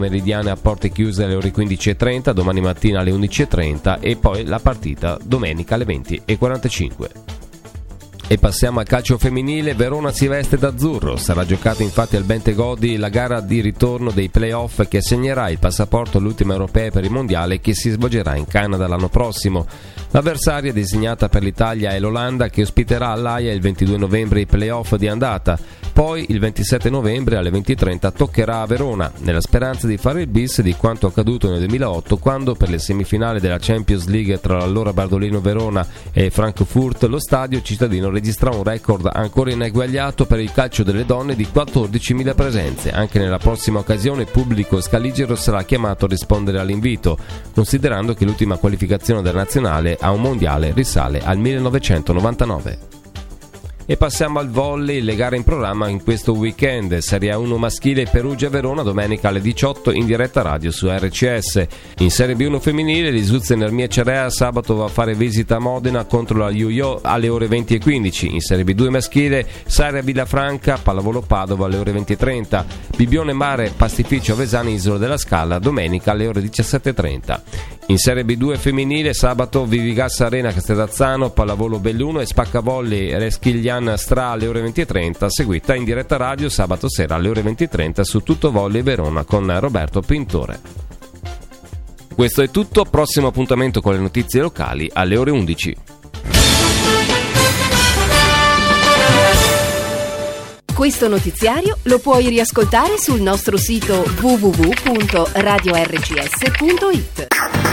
Meridiane a porte chiuse alle ore 15.30, domani mattina alle 11.30 e poi la partita domenica alle 20.45. E passiamo al calcio femminile. Verona si veste d'azzurro. Sarà giocata infatti al Bentegodi la gara di ritorno dei play-off che assegnerà il passaporto all'ultima europea per il mondiale che si svolgerà in Canada l'anno prossimo. L'avversaria designata per l'Italia è l'Olanda, che ospiterà all'Aia il 22 novembre i play-off di andata. Poi il 27 novembre alle 20.30 toccherà a Verona, nella speranza di fare il bis di quanto accaduto nel 2008, quando per le semifinali della Champions League tra l'allora Bardolino Verona e Frankfurt lo stadio cittadino registrò un record ancora ineguagliato per il calcio delle donne di 14.000 presenze. Anche nella prossima occasione il pubblico scaligero sarà chiamato a rispondere all'invito, considerando che l'ultima qualificazione della nazionale a un mondiale risale al 1999. E passiamo al volley, le gare in programma in questo weekend. Serie A1 maschile Perugia-Verona domenica alle 18 in diretta radio su RCS. In Serie B1 femminile l'Isuzza Ermia Cerea sabato va a fare visita a Modena contro la Juio alle ore 20.15. In Serie B2 maschile Saria Villafranca Pallavolo Padova alle ore 20.30. Bibione Mare Pastificio Avesani Isola della Scala domenica alle ore 17.30. In Serie B2 femminile sabato Vivigassa Arena Castellazzano Pallavolo Belluno e Spaccavolley Reschigliana Stra alle ore 20.30, seguita in diretta radio sabato sera alle ore 20.30 su Tutto Volley Verona con Roberto Pintore. Questo è tutto, prossimo appuntamento con le notizie locali alle ore 11. Questo notiziario lo puoi riascoltare sul nostro sito www.radiorcs.it.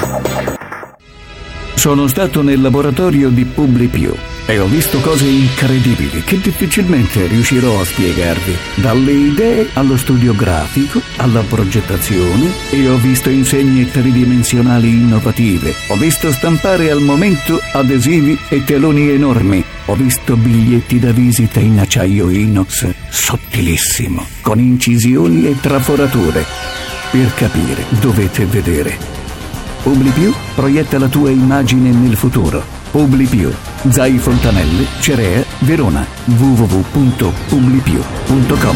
Sono stato nel laboratorio di PubliPiù e ho visto cose incredibili che difficilmente riuscirò a spiegarvi. Dalle idee allo studio grafico, alla progettazione, e ho visto insegne tridimensionali innovative. Ho visto stampare al momento adesivi e teloni enormi. Ho visto biglietti da visita in acciaio inox sottilissimo, con incisioni e traforature. Per capire dovete vedere. PubliPiù proietta la tua immagine nel futuro. PubliPiù, Zai Fontanelle, Cerea, Verona. www.publipiù.com.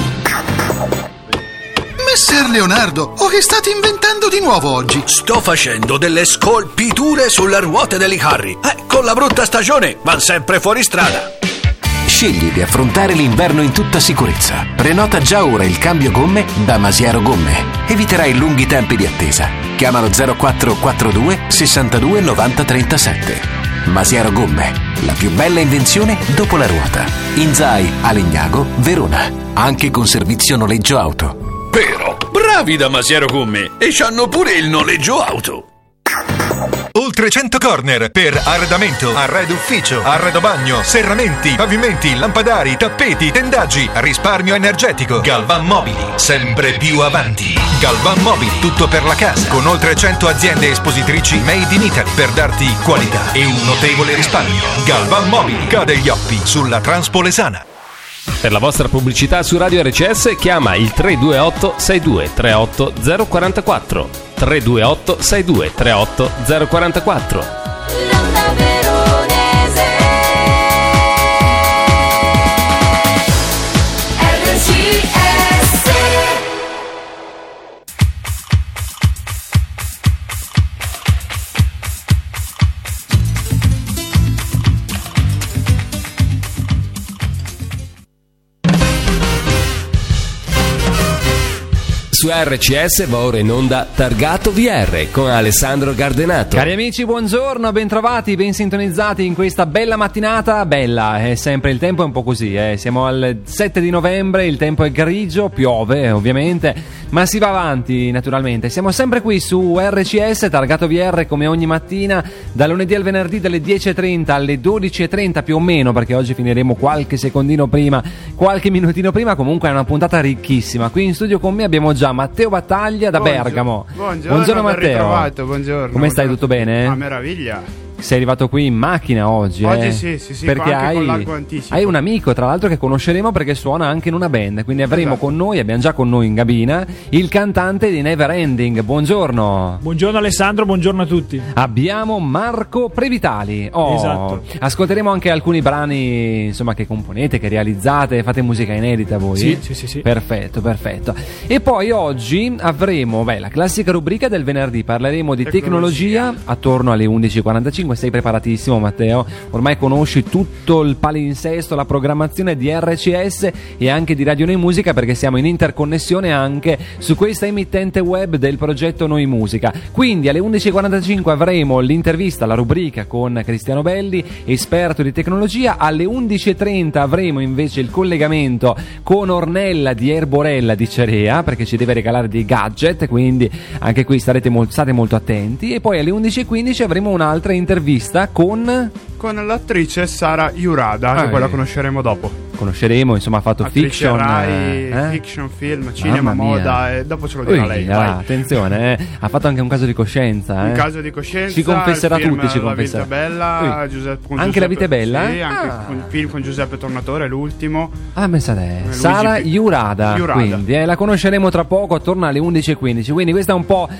Messer Leonardo, che state inventando di nuovo oggi? Sto facendo delle scolpiture sulle ruote degli carri. Con la brutta stagione van sempre fuori strada. Scegli di affrontare l'inverno in tutta sicurezza. Prenota già ora il cambio gomme da Masiero Gomme. Eviterai lunghi tempi di attesa. Chiamalo 0442 62 90 37. Masiero Gomme, la più bella invenzione dopo la ruota. In Zai, a Legnago, Verona. Anche con servizio noleggio auto. Però, bravi da Masiero Gomme, e c'hanno pure il noleggio auto. Oltre 100 corner per arredamento, arredo ufficio, arredo bagno, serramenti, pavimenti, lampadari, tappeti, tendaggi, risparmio energetico. Galvan Mobili, sempre più avanti. Galvan Mobili, tutto per la casa, con oltre 100 aziende espositrici made in Italy per darti qualità e un notevole risparmio. Galvan Mobili, cade gli occhi sulla Transpolesana. Per la vostra pubblicità su Radio RCS chiama il 328 62 38 044. 328 62 38 044. Su RCS va ora in onda Targato VR con Alessandro Gardenato. Cari amici, buongiorno, bentrovati, ben sintonizzati in questa bella mattinata. Bella, è sempre il tempo è un po' così, siamo al 7 di novembre, il tempo è grigio, piove ovviamente, ma si va avanti naturalmente. Siamo sempre qui su RCS, Targato VR come ogni mattina, da lunedì al venerdì dalle 10.30 alle 12.30 più o meno, perché oggi finiremo qualche secondino prima, qualche minutino prima. Comunque è una puntata ricchissima. Qui in studio con me abbiamo già Matteo Battaglia da Bergamo. Buongiorno Matteo. Ritrovato, buongiorno. Come stai, tutto bene? A meraviglia. sei arrivato qui in macchina oggi. Oggi sì, perché anche con largo anticipo. hai un amico, tra l'altro, che conosceremo perché suona anche in una band. Quindi avremo con noi, abbiamo già con noi in cabina, il cantante di Neverending. Buongiorno. Buongiorno Alessandro, buongiorno a tutti. Abbiamo Marco Previtali. Esatto. Ascolteremo anche alcuni brani, insomma, che componete, che realizzate, fate musica inedita voi? Sì. Perfetto. E poi oggi avremo la classica rubrica del venerdì, parleremo di tecnologia attorno alle 11.45. Sei preparatissimo, Matteo? Ormai conosci tutto il palinsesto, la programmazione di RCS e anche di Radio Noi Musica, perché siamo in interconnessione anche su questa emittente web del progetto Noi Musica. Quindi alle 11.45 avremo l'intervista, la rubrica con Cristiano Belli, esperto di tecnologia. Alle 11.30 avremo invece il collegamento con Ornella di Erborella di Cerea, perché ci deve regalare dei gadget, quindi anche qui state molto attenti. E poi alle 11.15 avremo un'altra intervista con l'attrice Sara Jurada, che poi la conosceremo dopo. Conosceremo, insomma, ha fatto fiction, fiction, film, cinema, moda, e dopo ce lo dirà lei. Attenzione, ha fatto anche un caso di coscienza. Un caso di coscienza. Ci confesserà film, tutti, ci La confesserà. vita è bella, Anche La vita è bella? Sì, anche un film con Giuseppe Tornatore, l'ultimo. Sara Jurada. Quindi la conosceremo tra poco, attorno alle 11.15. Quindi questo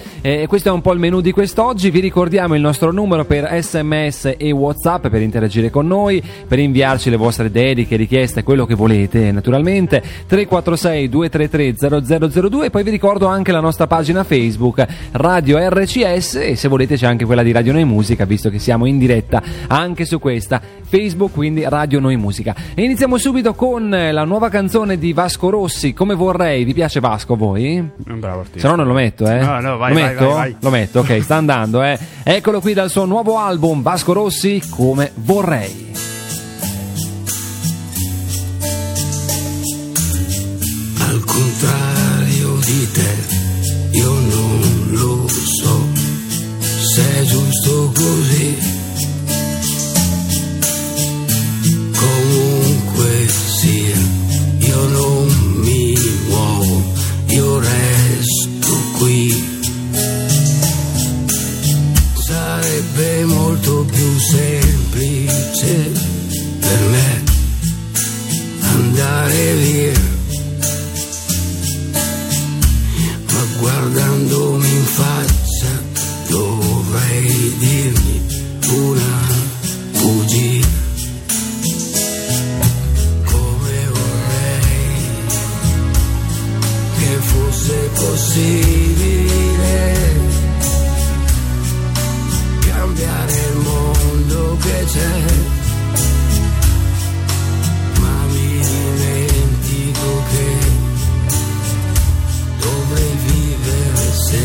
è un po' il menù di quest'oggi. Vi ricordiamo il nostro numero per SMS e WhatsApp per interagire con noi, per inviarci le vostre dediche, richieste, quello che volete, naturalmente. 346 233 0002. E poi vi ricordo anche la nostra pagina Facebook Radio RCS, e se volete c'è anche quella di Radio Noi Musica, visto che siamo in diretta anche su questa Facebook, quindi Radio Noi Musica. E iniziamo subito con la nuova canzone di Vasco Rossi, Come vorrei. Vi piace Vasco, voi? Un bravo artista. Se no non lo metto, No, vai, vai. Lo metto, ok, sta andando, Eccolo qui dal suo nuovo album, Vasco Rossi, Come vorrei. Al contrario di te, io non lo so se è giusto così. Comunque sia, io non mi muovo, io resto qui. Sarebbe molto più semplice per me andare via, ma guardandomi in faccia dovrei dirmi una bugia. Come vorrei che fosse possibile cambiare il mondo che c'è, ma mi dimentico che dovrei vivere sempre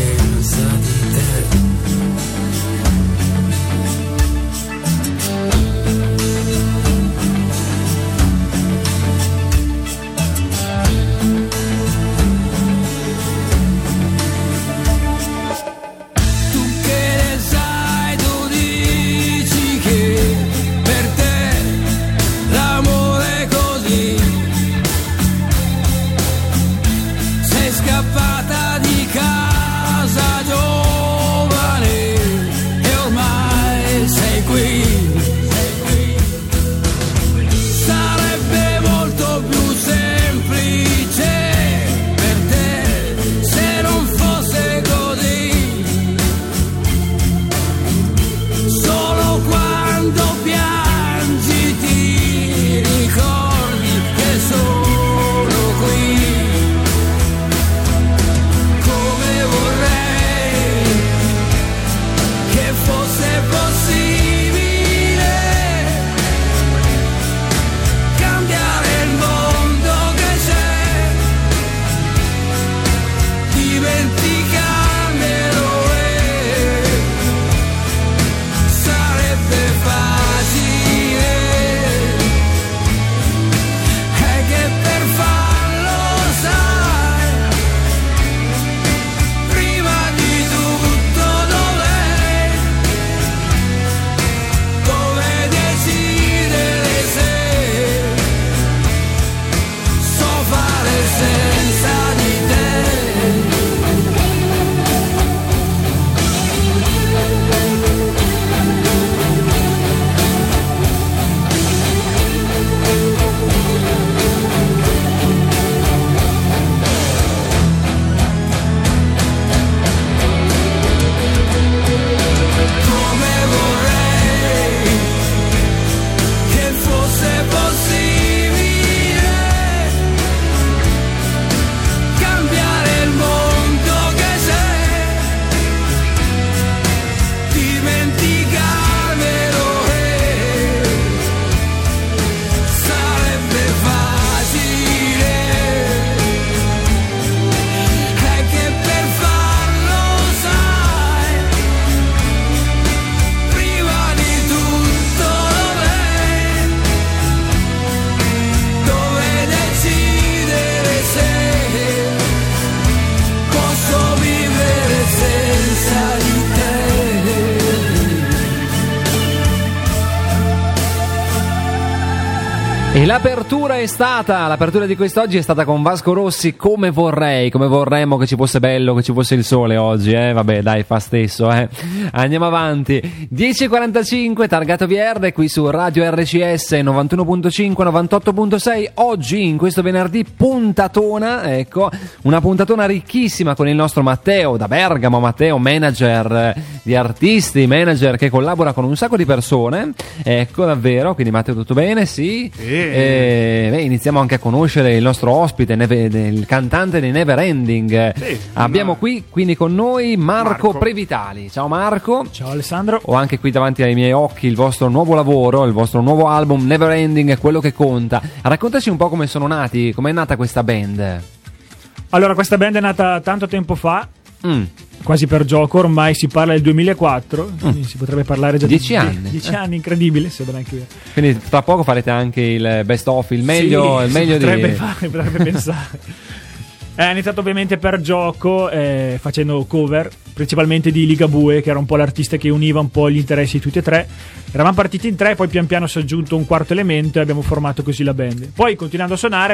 E l'apertura di quest'oggi è stata con Vasco Rossi, come vorremmo che ci fosse bello, che ci fosse il sole oggi, vabbè dai, fa stesso, Andiamo avanti, 10.45, Targato VR qui su Radio RCS 91.5, 98.6, oggi in questo venerdì puntatona, ecco, una puntatona ricchissima con il nostro Matteo da Bergamo, Matteo manager di artisti, manager che collabora con un sacco di persone, ecco davvero, quindi Matteo tutto bene? Sì. Iniziamo anche a conoscere il nostro ospite, il cantante di Neverending. Abbiamo qui quindi con noi Marco Previtali. Ciao Marco. Ciao Alessandro. Ho anche qui davanti ai miei occhi il vostro nuovo lavoro, il vostro nuovo album Neverending, è quello che conta. Raccontaci un po' come sono nati, com'è nata questa band. Allora, questa band è nata tanto tempo fa, quasi per gioco, ormai si parla del 2004, quindi si potrebbe parlare già 10 anni. 10 anni, incredibile, sembra anche vero. Quindi tra poco farete anche il best of, il meglio, il meglio potrebbe pensare. È iniziato ovviamente per gioco, facendo cover, principalmente di Ligabue, che era un po' l'artista che univa un po' gli interessi di tutti e tre. Eravamo partiti in tre, poi pian piano si è aggiunto un quarto elemento e abbiamo formato così la band. Poi, continuando a suonare,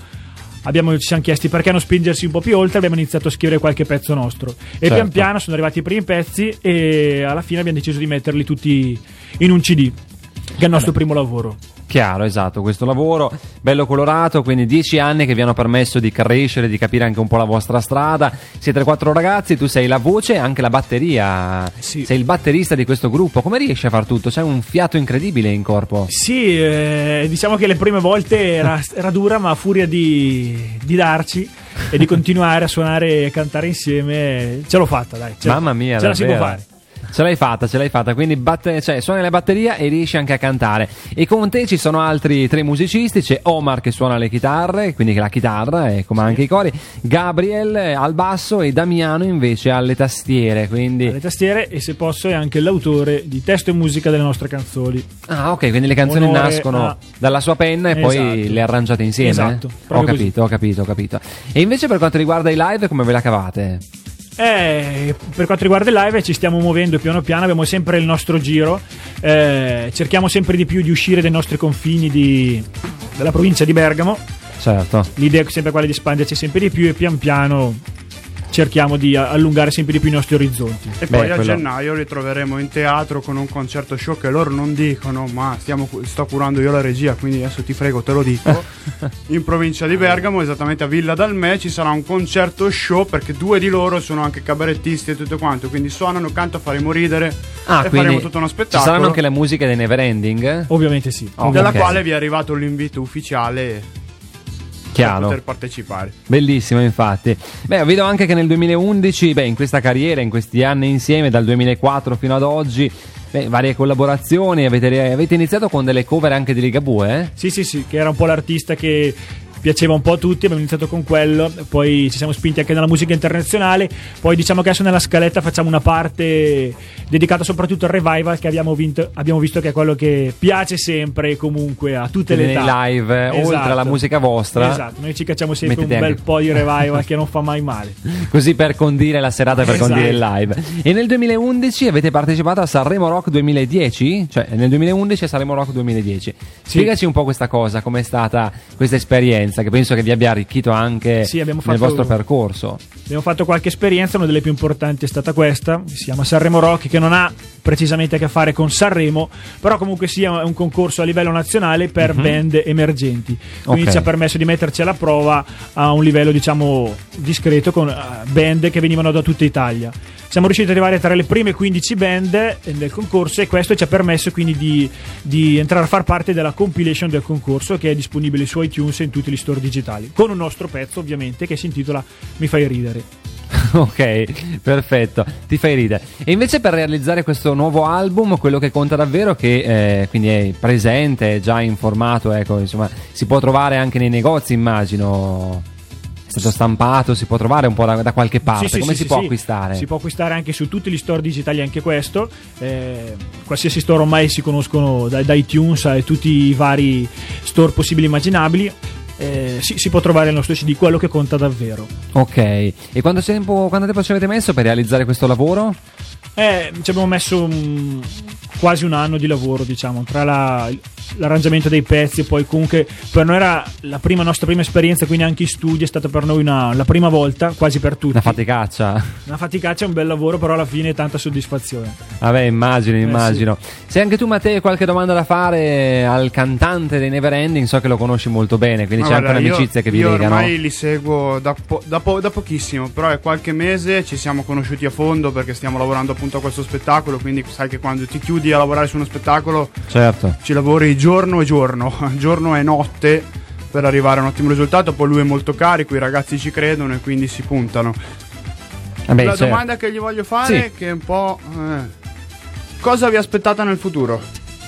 ci siamo chiesti perché non spingersi un po' più oltre, abbiamo iniziato a scrivere qualche pezzo nostro e pian piano sono arrivati i primi pezzi e alla fine abbiamo deciso di metterli tutti in un CD, che è il nostro primo lavoro. Chiaro, esatto, questo lavoro bello colorato, quindi 10 anni che vi hanno permesso di crescere, di capire anche un po' la vostra strada. Siete 4 ragazzi, tu sei la voce e anche la batteria, sei il batterista di questo gruppo. Come riesci a far tutto? C'è un fiato incredibile in corpo. Sì, diciamo che le prime volte era dura, ma a furia di darci e di continuare a suonare e cantare insieme ce l'ho fatta, dai. Mamma mia, ce la si può fare. Ce l'hai fatta, quindi suoni la batteria e riesci anche a cantare. E con te ci sono altri 3 musicisti, c'è Omar che suona le chitarre, quindi la chitarra e come anche i cori, Gabriel al basso e Damiano invece alle tastiere, quindi alle tastiere, e se posso è anche l'autore di testo e musica delle nostre canzoni. Ah, ok, quindi le canzoni nascono dalla sua penna e poi le arrangiate insieme. Esatto, ho capito. E invece per quanto riguarda i live, come ve la cavate? Per quanto riguarda il live ci stiamo muovendo piano piano, abbiamo sempre il nostro giro, cerchiamo sempre di più di uscire dai nostri confini della provincia di Bergamo. Certo. L'idea è sempre quella di espanderci sempre di più e pian piano cerchiamo di allungare sempre di più i nostri orizzonti. E poi a gennaio li troveremo in teatro con un concerto show che loro non dicono, ma sto curando io la regia, quindi adesso ti frego, te lo dico. In provincia di Bergamo, esattamente a Villa Dalmè, ci sarà un concerto show perché 2 di loro sono anche cabarettisti e tutto quanto, quindi suonano, cantano, faremo ridere e faremo tutto uno spettacolo. Ci saranno anche le musiche dei Neverending? Ovviamente sì. Della quale vi è arrivato l'invito ufficiale. Chiaro. Per poter partecipare. Bellissimo, infatti. Vedo anche che nel 2011, in questa carriera, in questi anni insieme, dal 2004 fino ad oggi, varie collaborazioni, avete iniziato con delle cover anche di Ligabue? Sì, che era un po' l'artista che piaceva un po' a tutti, abbiamo iniziato con quello, poi ci siamo spinti anche nella musica internazionale, poi diciamo che adesso nella scaletta facciamo una parte dedicata soprattutto al revival che abbiamo visto che è quello che piace sempre e comunque a tutte le età. Nei live, oltre alla musica vostra. Esatto, noi ci cacciamo sempre un bel po' di revival che non fa mai male. Così per condire la serata, per condire il live. E nel 2011 avete partecipato a Sanremo Rock 2010? Cioè nel 2011 a Sanremo Rock 2010. Spiegaci un po' questa cosa, com'è stata questa esperienza, che penso che vi abbia arricchito anche nel vostro percorso. Abbiamo fatto qualche esperienza, una delle più importanti è stata questa, si chiama Sanremo Rock, che non ha precisamente a che fare con Sanremo, però comunque sia un concorso a livello nazionale per band emergenti, quindi ci ha permesso di metterci alla prova a un livello diciamo discreto con band che venivano da tutta Italia. Siamo riusciti ad arrivare tra le prime 15 band del concorso e questo ci ha permesso quindi di entrare a far parte della compilation del concorso, che è disponibile su iTunes e in tutti gli store digitali, con un nostro pezzo ovviamente che si intitola Mi fai ridere. Ok, perfetto, ti fai ridere. E invece per realizzare questo nuovo album, quello che conta davvero, che quindi è presente, è già in formato, ecco, insomma, si può trovare anche nei negozi, immagino. È stato stampato, si può trovare un po' da qualche parte. Come si può acquistare? Si può acquistare anche su tutti gli store digitali, anche questo. Qualsiasi store ormai si conoscono da iTunes a tutti i vari store possibili e immaginabili. Si può trovare il nostro CD, quello che conta davvero. Ok, e quanto tempo ci avete messo per realizzare questo lavoro? Ci abbiamo messo quasi un anno di lavoro, diciamo, tra l'arrangiamento dei pezzi. Poi comunque per noi era la nostra prima esperienza, quindi anche in studio è stata per noi la prima volta, quasi per tutti. Una faticaccia, un bel lavoro, però alla fine tanta soddisfazione. Vabbè, immagino. Sì. Se anche tu, Matteo, hai qualche domanda da fare al cantante dei Neverending, so che lo conosci molto bene, quindi c'è anche un'amicizia che vi lega, no? Io ormai li seguo da pochissimo, però è qualche mese, ci siamo conosciuti a fondo perché stiamo lavorando appunto a questo spettacolo, quindi sai che quando ti chiudi a lavorare su uno spettacolo, certo, ci lavori giorno e notte per arrivare a un ottimo risultato. Poi lui è molto carico, i ragazzi ci credono e quindi si puntano. La domanda che gli voglio fare è che è un po' cosa vi aspettate nel futuro?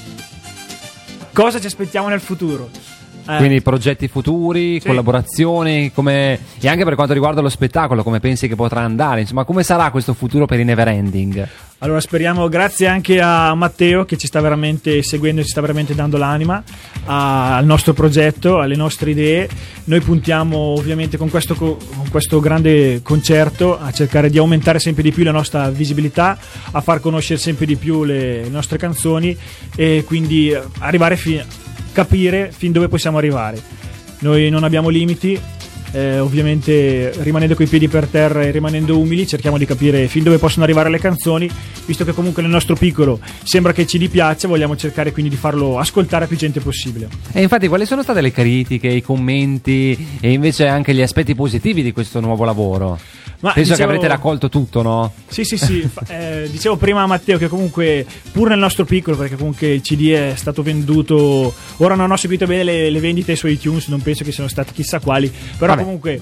Cosa ci aspettiamo nel futuro? Quindi progetti futuri, collaborazioni, e anche per quanto riguarda lo spettacolo, come pensi che potrà andare? Insomma, come sarà questo futuro per i Neverending? Allora speriamo, grazie anche a Matteo che ci sta veramente seguendo e ci sta veramente dando l'anima al nostro progetto, alle nostre idee. Noi puntiamo ovviamente con questo grande concerto a cercare di aumentare sempre di più la nostra visibilità, a far conoscere sempre di più le nostre canzoni e quindi arrivare capire fin dove possiamo arrivare. Noi non abbiamo limiti, ovviamente rimanendo coi piedi per terra e rimanendo umili cerchiamo di capire fin dove possono arrivare le canzoni, visto che comunque nel nostro piccolo sembra che ci piaccia, vogliamo cercare quindi di farlo ascoltare a più gente possibile. E infatti quali sono state le critiche, i commenti e invece anche gli aspetti positivi di questo nuovo lavoro? Penso che avrete raccolto tutto, no? Sì. Dicevo prima a Matteo che comunque pur nel nostro piccolo, perché comunque il CD è stato venduto, ora non ho seguito bene le vendite su iTunes, non penso che siano state chissà quali, però comunque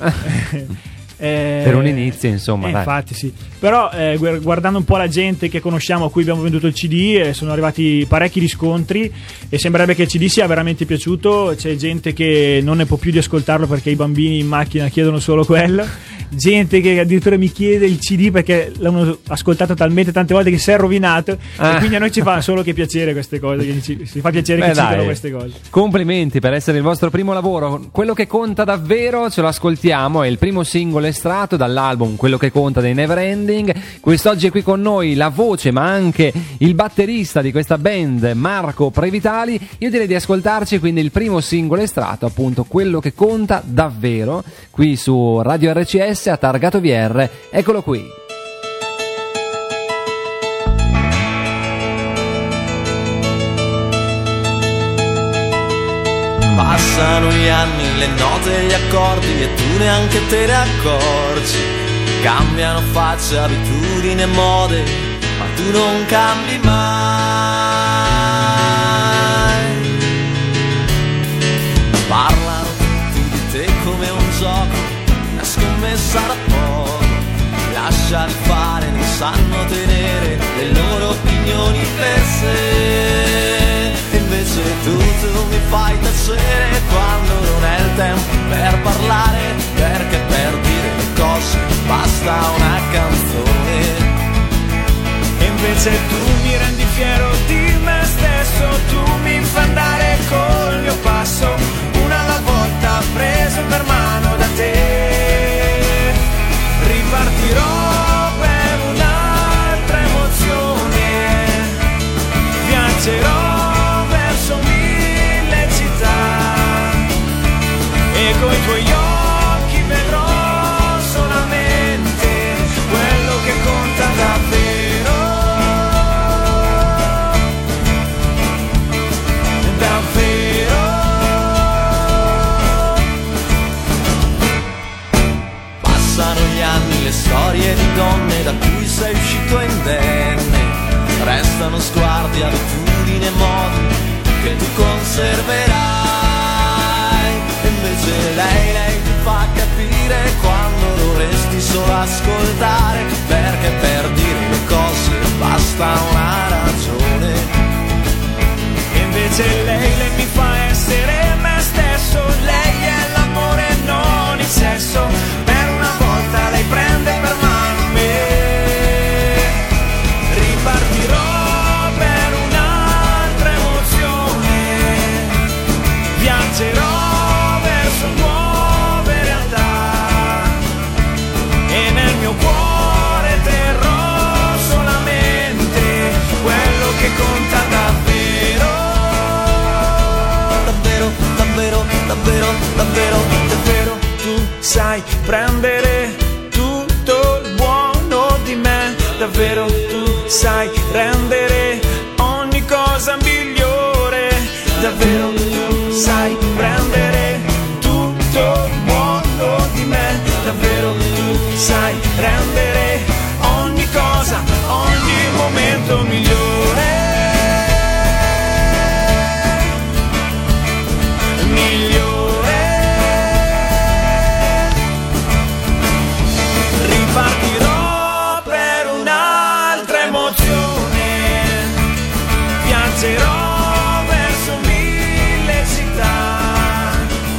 per un inizio, insomma, infatti sì. Però guardando un po' la gente che conosciamo a cui abbiamo venduto il CD, sono arrivati parecchi riscontri e sembrerebbe che il CD sia veramente piaciuto. C'è gente che non ne può più di ascoltarlo perché i bambini in macchina chiedono solo quello, gente che addirittura mi chiede il CD perché l'hanno ascoltato talmente tante volte che si è rovinato, e quindi a noi ci fa solo che piacere queste cose, che ci fa piacere che ci dicono queste cose. Complimenti per essere il vostro primo lavoro. Quello che conta davvero ce lo ascoltiamo, è il primo singolo estratto dall'album Quello che conta dei Neverending. Quest'oggi è qui con noi la voce ma anche il batterista di questa band, Marco Previtali. Io direi di ascoltarci quindi il primo singolo estratto, appunto Quello che conta davvero, qui su Radio RCS a Targato VR. Eccolo qui. Passano gli anni, le note e gli accordi e tu neanche te ne accorgi. Cambiano facce, abitudini e mode, ma tu non cambi mai. Parlano tutti di te come un gioco, una scommessa da poco. Lasciali fare, non sanno tenere le loro opinioni per sé. E invece tu mi fai tacere quando non è il tempo per parlare, perché per dire le cose basta una canzone. E invece tu mi rendi fiero di me stesso, tu mi fai andare col mio passo, una alla volta preso per mano da te. Ripartirò per un'altra emozione, viaggerò verso mille città e coi tuoi occhi vedrò solamente quello che conta davvero. Davvero. Passano gli anni, le storie di donne da cui sei uscito indenne, restano sguardi, abitudini e modi che tu conserverai. E invece lei ti fa capire quando dovresti solo ascoltare, perché per dire le cose basta una ragione. E invece lei mi fa essere me stesso, lei è l'amore e non il sesso. Per una volta lei prende per mano me, ripartirò per un'altra emozione, viaggerò verso nuove realtà e nel mio cuore terrò solamente quello che conta davvero. sai prendere tutto il buono di me, davvero tu sai rendere ogni cosa migliore, davvero tu sai prendere tutto il buono di me, davvero tu sai rendere ogni cosa, ogni momento migliore. Ripartirò per un'altra emozione, viaggerò verso mille città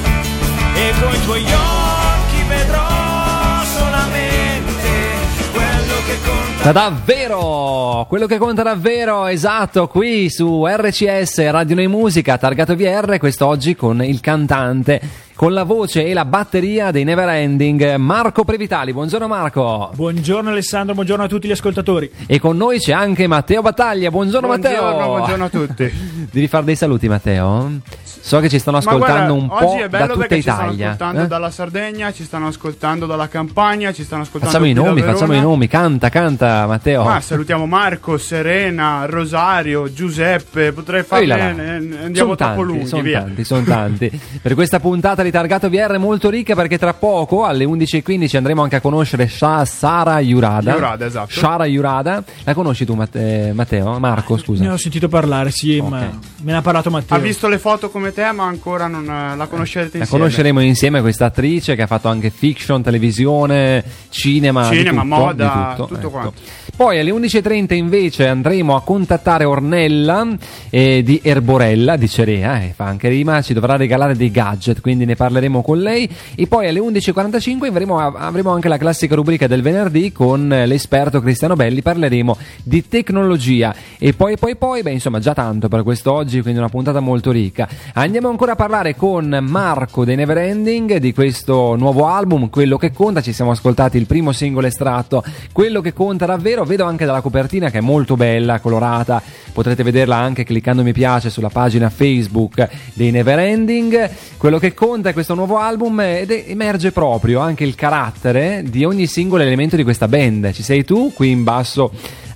e coi tuoi occhi vedrò solamente quello che conta. Davvero, quello che conta davvero, esatto, qui su RCS Radio Noi Musica, targato VR, quest'oggi con il cantante, con la voce e la batteria dei Neverending, Marco Previtali. Buongiorno Marco. Buongiorno Alessandro, buongiorno a tutti gli ascoltatori. E con noi c'è anche Matteo Battaglia. Buongiorno Matteo. Buongiorno a tutti. Devi fare dei saluti Matteo? So che ci stanno ascoltando un po' da tutta Italia. Ci stanno ascoltando dalla Sardegna, ci stanno ascoltando dalla Campania, ci stanno ascoltando facciamo i nomi, canta Matteo. Salutiamo Marco, Serena, Rosario, Giuseppe, potrei farne, andiamo troppo lunghi, sono tanti. Per questa puntata di Targato VR molto ricca, perché tra poco alle 11:15 andremo anche a conoscere Sara Jurada. Esatto. Sara Jurada, la conosci tu Matteo? Marco, scusa. Ne ho sentito parlare, sì, okay. Ma me ne ha parlato Matteo. Ha visto le foto come te, ma ancora non la conoscerete insieme. La conosceremo insieme, questa attrice che ha fatto anche fiction, televisione, cinema, moda, tutto ecco. quanto. Poi alle 11:30 invece andremo a contattare Ornella di Erborella di Cerea, fa anche rima, ci dovrà regalare dei gadget, quindi ne parleremo con lei. E poi alle 11:45 avremo anche la classica rubrica del venerdì con l'esperto Cristiano Belli, parleremo di tecnologia. E poi insomma già tanto per quest'oggi, quindi una puntata molto ricca. Andiamo ancora a parlare con Marco dei Neverending di questo nuovo album, Quello che conta. Ci siamo ascoltati il primo singolo estratto, Quello che conta davvero. Vedo anche dalla copertina che è molto bella, colorata, potrete vederla anche cliccando mi piace sulla pagina Facebook dei Neverending. Quello che conta è questo nuovo album ed emerge proprio anche il carattere di ogni singolo elemento di questa band. Ci sei tu qui in basso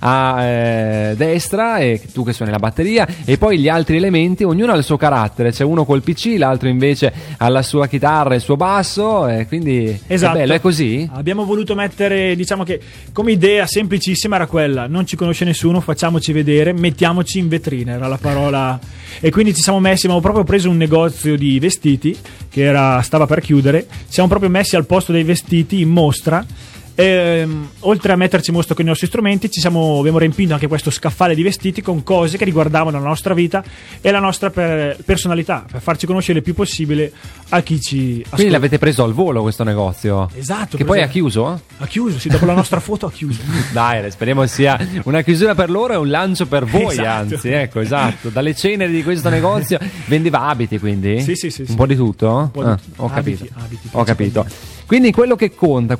a destra e tu che suoni la batteria, e poi gli altri elementi ognuno ha il suo carattere, c'è uno col PC, l'altro invece ha la sua chitarra e il suo basso, e quindi esatto. È bello, è così? Abbiamo voluto mettere, diciamo che come idea semplicissima era quella: non ci conosce nessuno, facciamoci vedere, mettiamoci in vetrina, era la parola. E quindi ci siamo messi, abbiamo proprio preso un negozio di vestiti che stava per chiudere, siamo proprio messi al posto dei vestiti in mostra. Oltre a metterci in mostra con i nostri strumenti, abbiamo riempito anche questo scaffale di vestiti con cose che riguardavano la nostra vita e la nostra personalità, per farci conoscere il più possibile a chi ci ascolta. Quindi l'avete preso al volo questo negozio? Esatto. Che poi ha chiuso? Ha chiuso, sì, dopo la nostra foto ha chiuso. Dai, speriamo sia una chiusura per loro e un lancio per voi, esatto. Anzi, ecco, esatto. Dalle ceneri di questo negozio vendeva abiti, quindi? Sì. Un po' di tutto? Un po' di tutto. Ho capito. Abiti, ho capito. Quindi quello che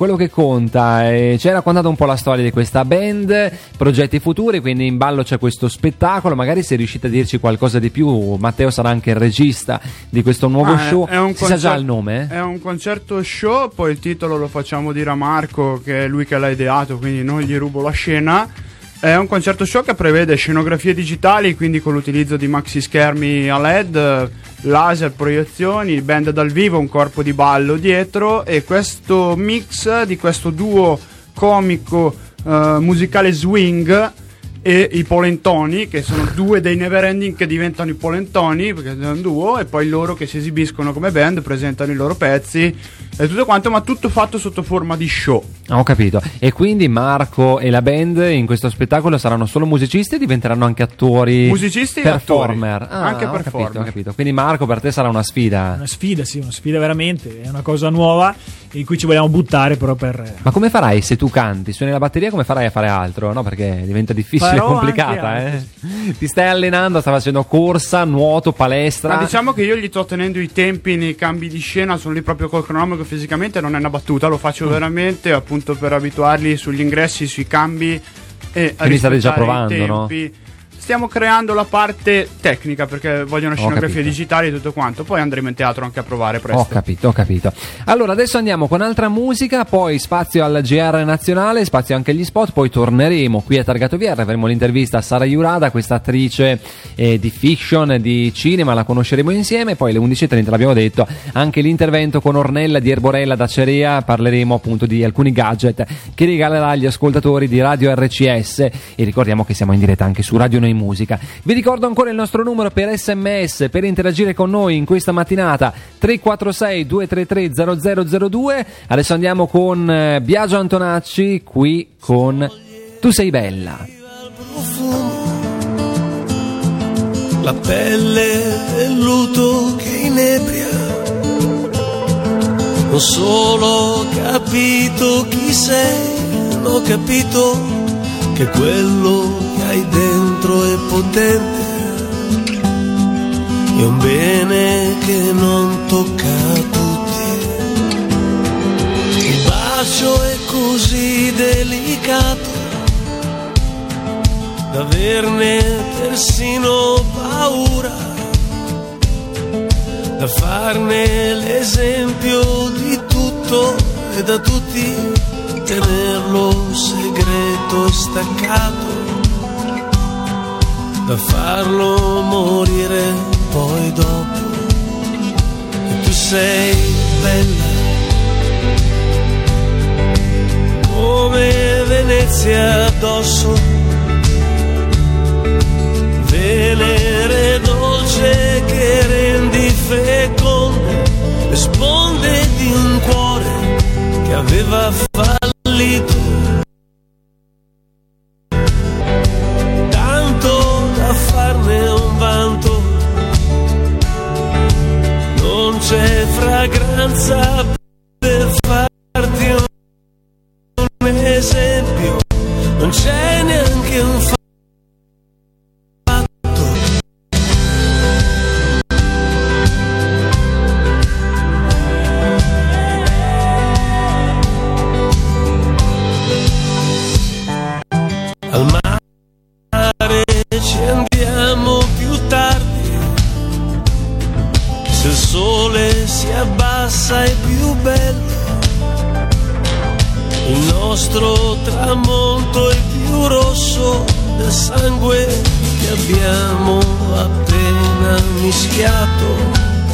conta, ci hai raccontato un po' la storia di questa band, progetti futuri, quindi in ballo c'è questo spettacolo, magari se riuscite a dirci qualcosa di più. Matteo sarà anche il regista di questo nuovo show, si sa già il nome? È un concerto show, poi il titolo lo facciamo dire a Marco, che è lui che l'ha ideato, quindi non gli rubo la scena. È un concerto show che prevede scenografie digitali, quindi con l'utilizzo di maxi schermi a LED, laser, proiezioni, band dal vivo, un corpo di ballo dietro, e questo mix di questo duo comico musicale swing e i Polentoni, che sono due dei Neverending che diventano i Polentoni perché è un duo, e poi loro che si esibiscono come band, presentano i loro pezzi e tutto quanto, ma tutto fatto sotto forma di show. Ho capito. E quindi Marco e la band in questo spettacolo saranno solo musicisti e diventeranno anche attori? Musicisti performer. e attori. Anche performer. Ho capito. Quindi Marco, per te sarà una sfida? Una sfida veramente, è una cosa nuova in cui ci vogliamo buttare però per... Ma come farai se tu canti? Suoni la batteria, come farai a fare altro? No, perché diventa difficile, complicata, Ti stai allenando, stai facendo corsa, nuoto, palestra? Ma diciamo che io gli sto tenendo i tempi nei cambi di scena, sono lì proprio col cronometro, fisicamente non è una battuta, lo faccio veramente appunto per abituarli sugli ingressi, sui cambi e quindi state già provando, i tempi. No? stiamo creando la parte tecnica, perché vogliono scenografie digitali e tutto quanto. Poi andremo in teatro anche a provare presto. Ho capito. Allora adesso andiamo con altra musica, poi spazio al GR nazionale, spazio anche agli spot, poi torneremo qui a Targato VR, avremo l'intervista a Sara Jurada, questa attrice di fiction, di cinema, la conosceremo insieme. Poi alle 11.30, l'abbiamo detto, anche l'intervento con Ornella di Erborella da Cerea, parleremo appunto di alcuni gadget che regalerà agli ascoltatori di Radio RCS, e ricordiamo che siamo in diretta anche su Radio Noi Musica. Vi ricordo ancora il nostro numero per SMS per interagire con noi in questa mattinata, 346 233 0002. Adesso andiamo con Biagio Antonacci qui con Tu sei bella. La pelle del luto che inebria, non solo ho capito chi sei, ho capito che quello che hai dentro è potente, è un bene che non tocca a tutti. Il bacio è così delicato da averne persino paura, da farne l'esempio di tutto e da tutti tenerlo segreto e staccato, da farlo morire poi dopo. E tu sei bella come Venezia addosso, Venere dolce che rendi feconde le sponde di un cuore che aveva fallito, tanto da farne un vanto. Non c'è fragranza per farti un esempio, non c'è neanche un fatto. Al mare ci andiamo più tardi, se il sole si abbassa è più bello, il nostro tramonto è più rosso del sangue che abbiamo appena mischiato,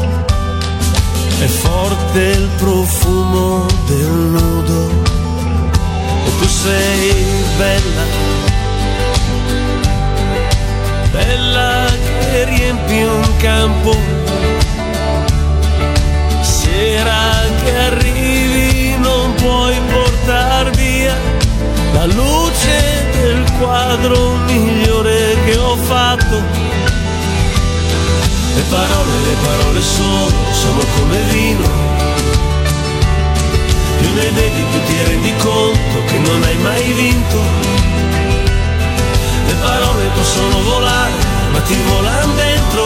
è forte il profumo del nudo, e tu sei bella, bella che riempi un campo, sera che arrivi non puoi portar via la luce del quadro migliore che ho fatto. Le parole sono come vino, più ne bevi più ti rendi conto che non hai mai vinto. Le parole possono volare, ma ti volano dentro.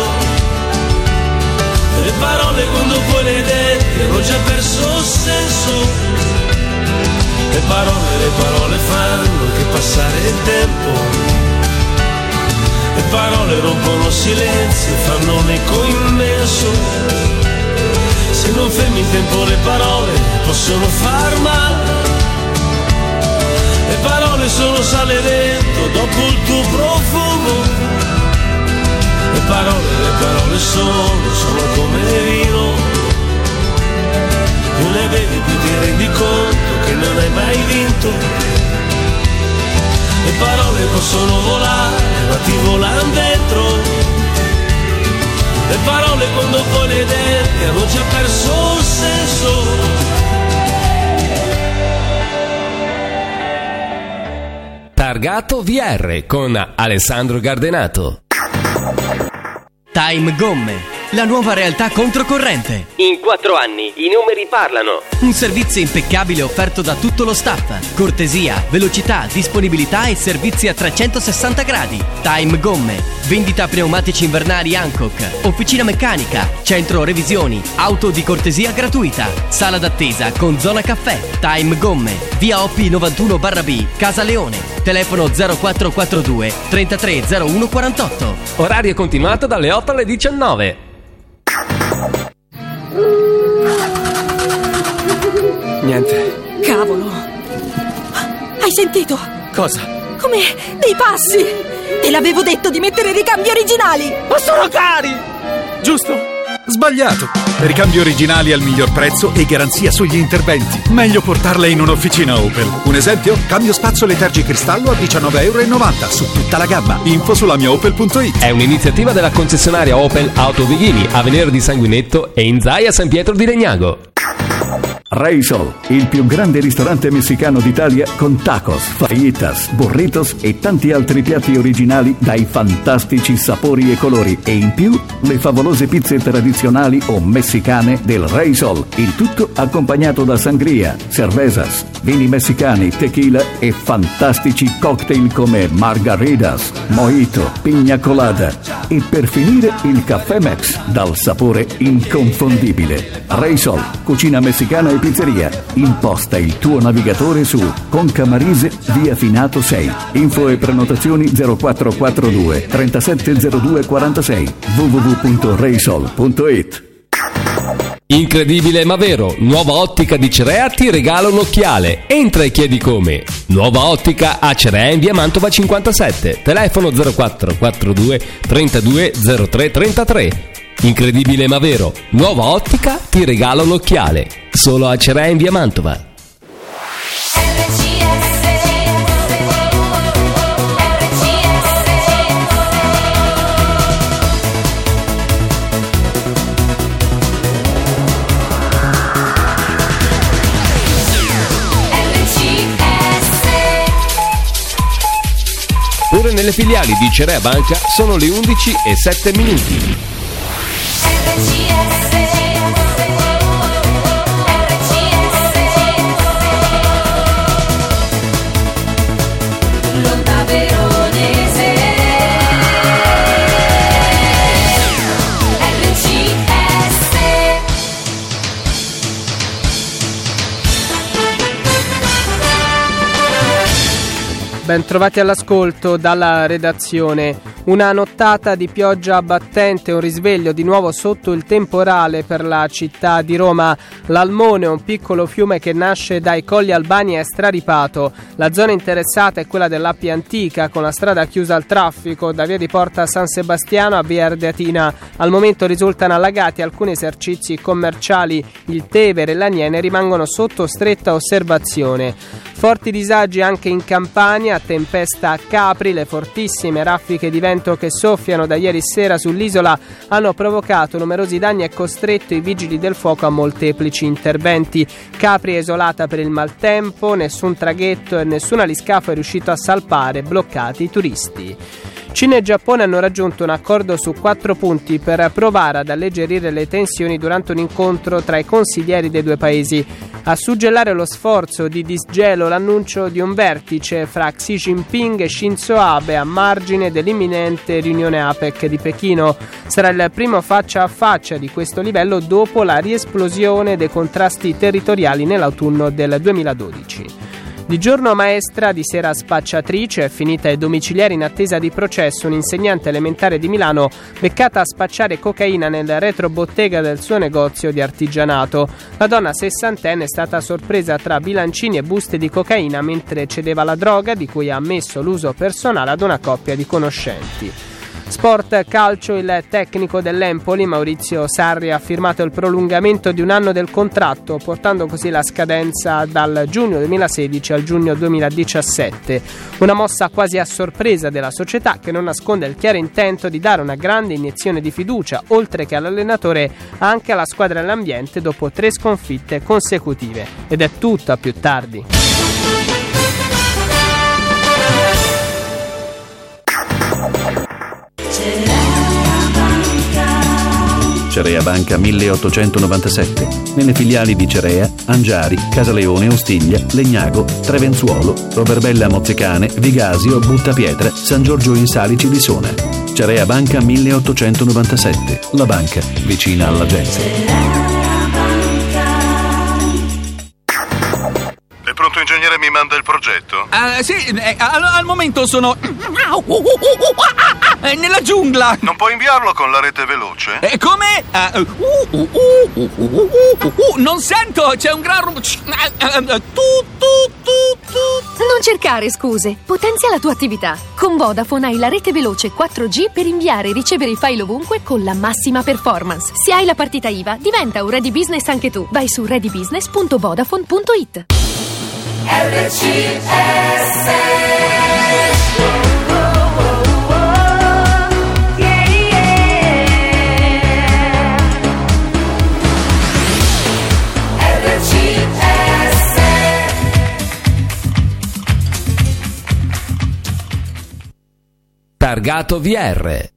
Le parole quando poi le detti hanno già perso senso. Le parole fanno che passare il tempo. Le parole rompono silenzio, fanno un eco immenso. Se non fermi il tempo le parole possono far male. Le parole sono sale dentro dopo il tuo profumo. Le parole sono come vino, più ne bevi più ti rendi conto che non hai mai vinto. Le parole possono volare ma ti volano dentro. Le parole quando poi le detti hanno già perso il senso. Targato VR con Alessandro Gardenato. Time Gomme. la nuova realtà controcorrente. In 4 anni i numeri parlano. Un servizio impeccabile offerto da tutto lo staff. Cortesia, velocità, disponibilità e servizi a 360 gradi. Time Gomme. Vendita pneumatici invernali Hankook. Officina meccanica. Centro revisioni. Auto di cortesia gratuita. Sala d'attesa con zona caffè. Time Gomme. Via OP 91/B, Casa Leone. Telefono 0442 330148. Orario continuato dalle 8 alle 19. Niente. Cavolo! Hai sentito? Cosa? Come dei passi! Te l'avevo detto di mettere ricambi originali! Ma sono cari! Giusto? Sbagliato. Ricambi originali al miglior prezzo e garanzia sugli interventi. Meglio portarle in un'officina Opel. Un esempio? Cambio spazzole tergicristallo a €19,90 su tutta la gamma. Info sulla mia Opel.it. È un'iniziativa della concessionaria Opel Auto Vighini a Venere di Sanguinetto e in Zaia San Pietro di Legnago. Reysol, il più grande ristorante messicano d'Italia con tacos, fajitas, burritos e tanti altri piatti originali dai fantastici sapori e colori e in più le favolose pizze tradizionali o messicane del Reysol, il tutto accompagnato da sangria, cervezas, vini messicani, tequila e fantastici cocktail come margaritas, mojito, pina colada e per finire il caffè Max dal sapore inconfondibile. Reysol, cucina messicana e pizzeria. Imposta il tuo navigatore su Concamarise, via Finato 6. Info e prenotazioni 0442 370246 www.reysol.it. Incredibile ma vero, Nuova Ottica di Cerea ti regala un occhiale. Entra e chiedi come. Nuova Ottica a Cerea in via Mantova 57. Telefono 0442 32 03 33. Incredibile ma vero, Nuova Ottica ti regala un occhiale. Solo a Cerea in via Mantova. Pure nelle filiali di Cerea Banca sono le 11:07. Ben trovati all'ascolto dalla redazione. Una nottata di pioggia battente, un risveglio di nuovo sotto il temporale per la città di Roma. L'Almone, un piccolo fiume che nasce dai Colli Albani, è straripato. La zona interessata è quella dell'Appia Antica, con la strada chiusa al traffico da via di Porta San Sebastiano a via Ardeatina. Al momento risultano allagati alcuni esercizi commerciali. Il Tevere e l'Aniene rimangono sotto stretta osservazione. Forti disagi anche in Campania, tempesta a Capri, le fortissime raffiche di vento che soffiano da ieri sera sull'isola hanno provocato numerosi danni e costretto i vigili del fuoco a molteplici interventi. Capri è isolata per il maltempo, nessun traghetto e nessun aliscafo è riuscito a salpare, bloccati i turisti. Cina e Giappone hanno raggiunto un accordo su 4 punti per provare ad alleggerire le tensioni durante un incontro tra i consiglieri dei due paesi. A suggellare lo sforzo di disgelo l'annuncio di un vertice fra Xi Jinping e Shinzo Abe a margine dell'imminente riunione APEC di Pechino. Sarà il primo faccia a faccia di questo livello dopo la riesplosione dei contrasti territoriali nell'autunno del 2012. Di giorno maestra, di sera spacciatrice, finita ai domiciliari in attesa di processo, un'insegnante elementare di Milano beccata a spacciare cocaina nel retrobottega del suo negozio di artigianato. La donna sessantenne è stata sorpresa tra bilancini e buste di cocaina mentre cedeva la droga, di cui ha ammesso l'uso personale ad una coppia di conoscenti. Sport calcio, il tecnico dell'Empoli Maurizio Sarri ha firmato il prolungamento di un anno del contratto, portando così la scadenza dal giugno 2016 al giugno 2017. Una mossa quasi a sorpresa della società che non nasconde il chiaro intento di dare una grande iniezione di fiducia, oltre che all'allenatore, anche alla squadra dell'ambiente dopo 3 sconfitte consecutive. Ed è tutto, a più tardi. Cerea Banca 1897, nelle filiali di Cerea, Angiari, Casaleone, Ostiglia, Legnago, Trevenzuolo, Roverbella Mozzecane, Vigasio, Buttapietra, San Giorgio in Salici di Sona. Cerea Banca 1897, la banca vicina alla gente. È pronto, ingegnere? Mi manda il progetto? Sì, al momento sono nella giungla. Non puoi inviarlo con la rete veloce? Come? Non sento, c'è un gran rumore. Non cercare scuse, potenzia la tua attività. Con Vodafone hai la rete veloce 4G per inviare e ricevere i file ovunque con la massima performance. Se hai la partita IVA, diventa un ready business anche tu. Vai su readybusiness.vodafone.it. Targato VR.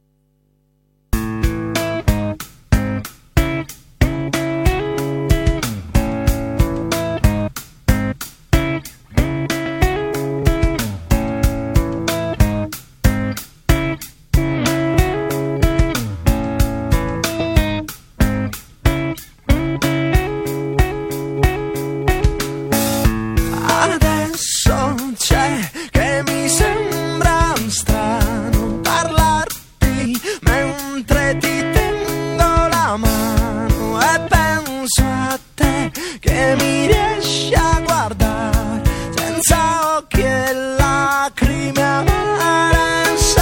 Adesso c'è che mi sembra strano parlarti mentre ti tengo la mano e penso a te che mi riesci a guardare senza occhi e lacrime amare. Se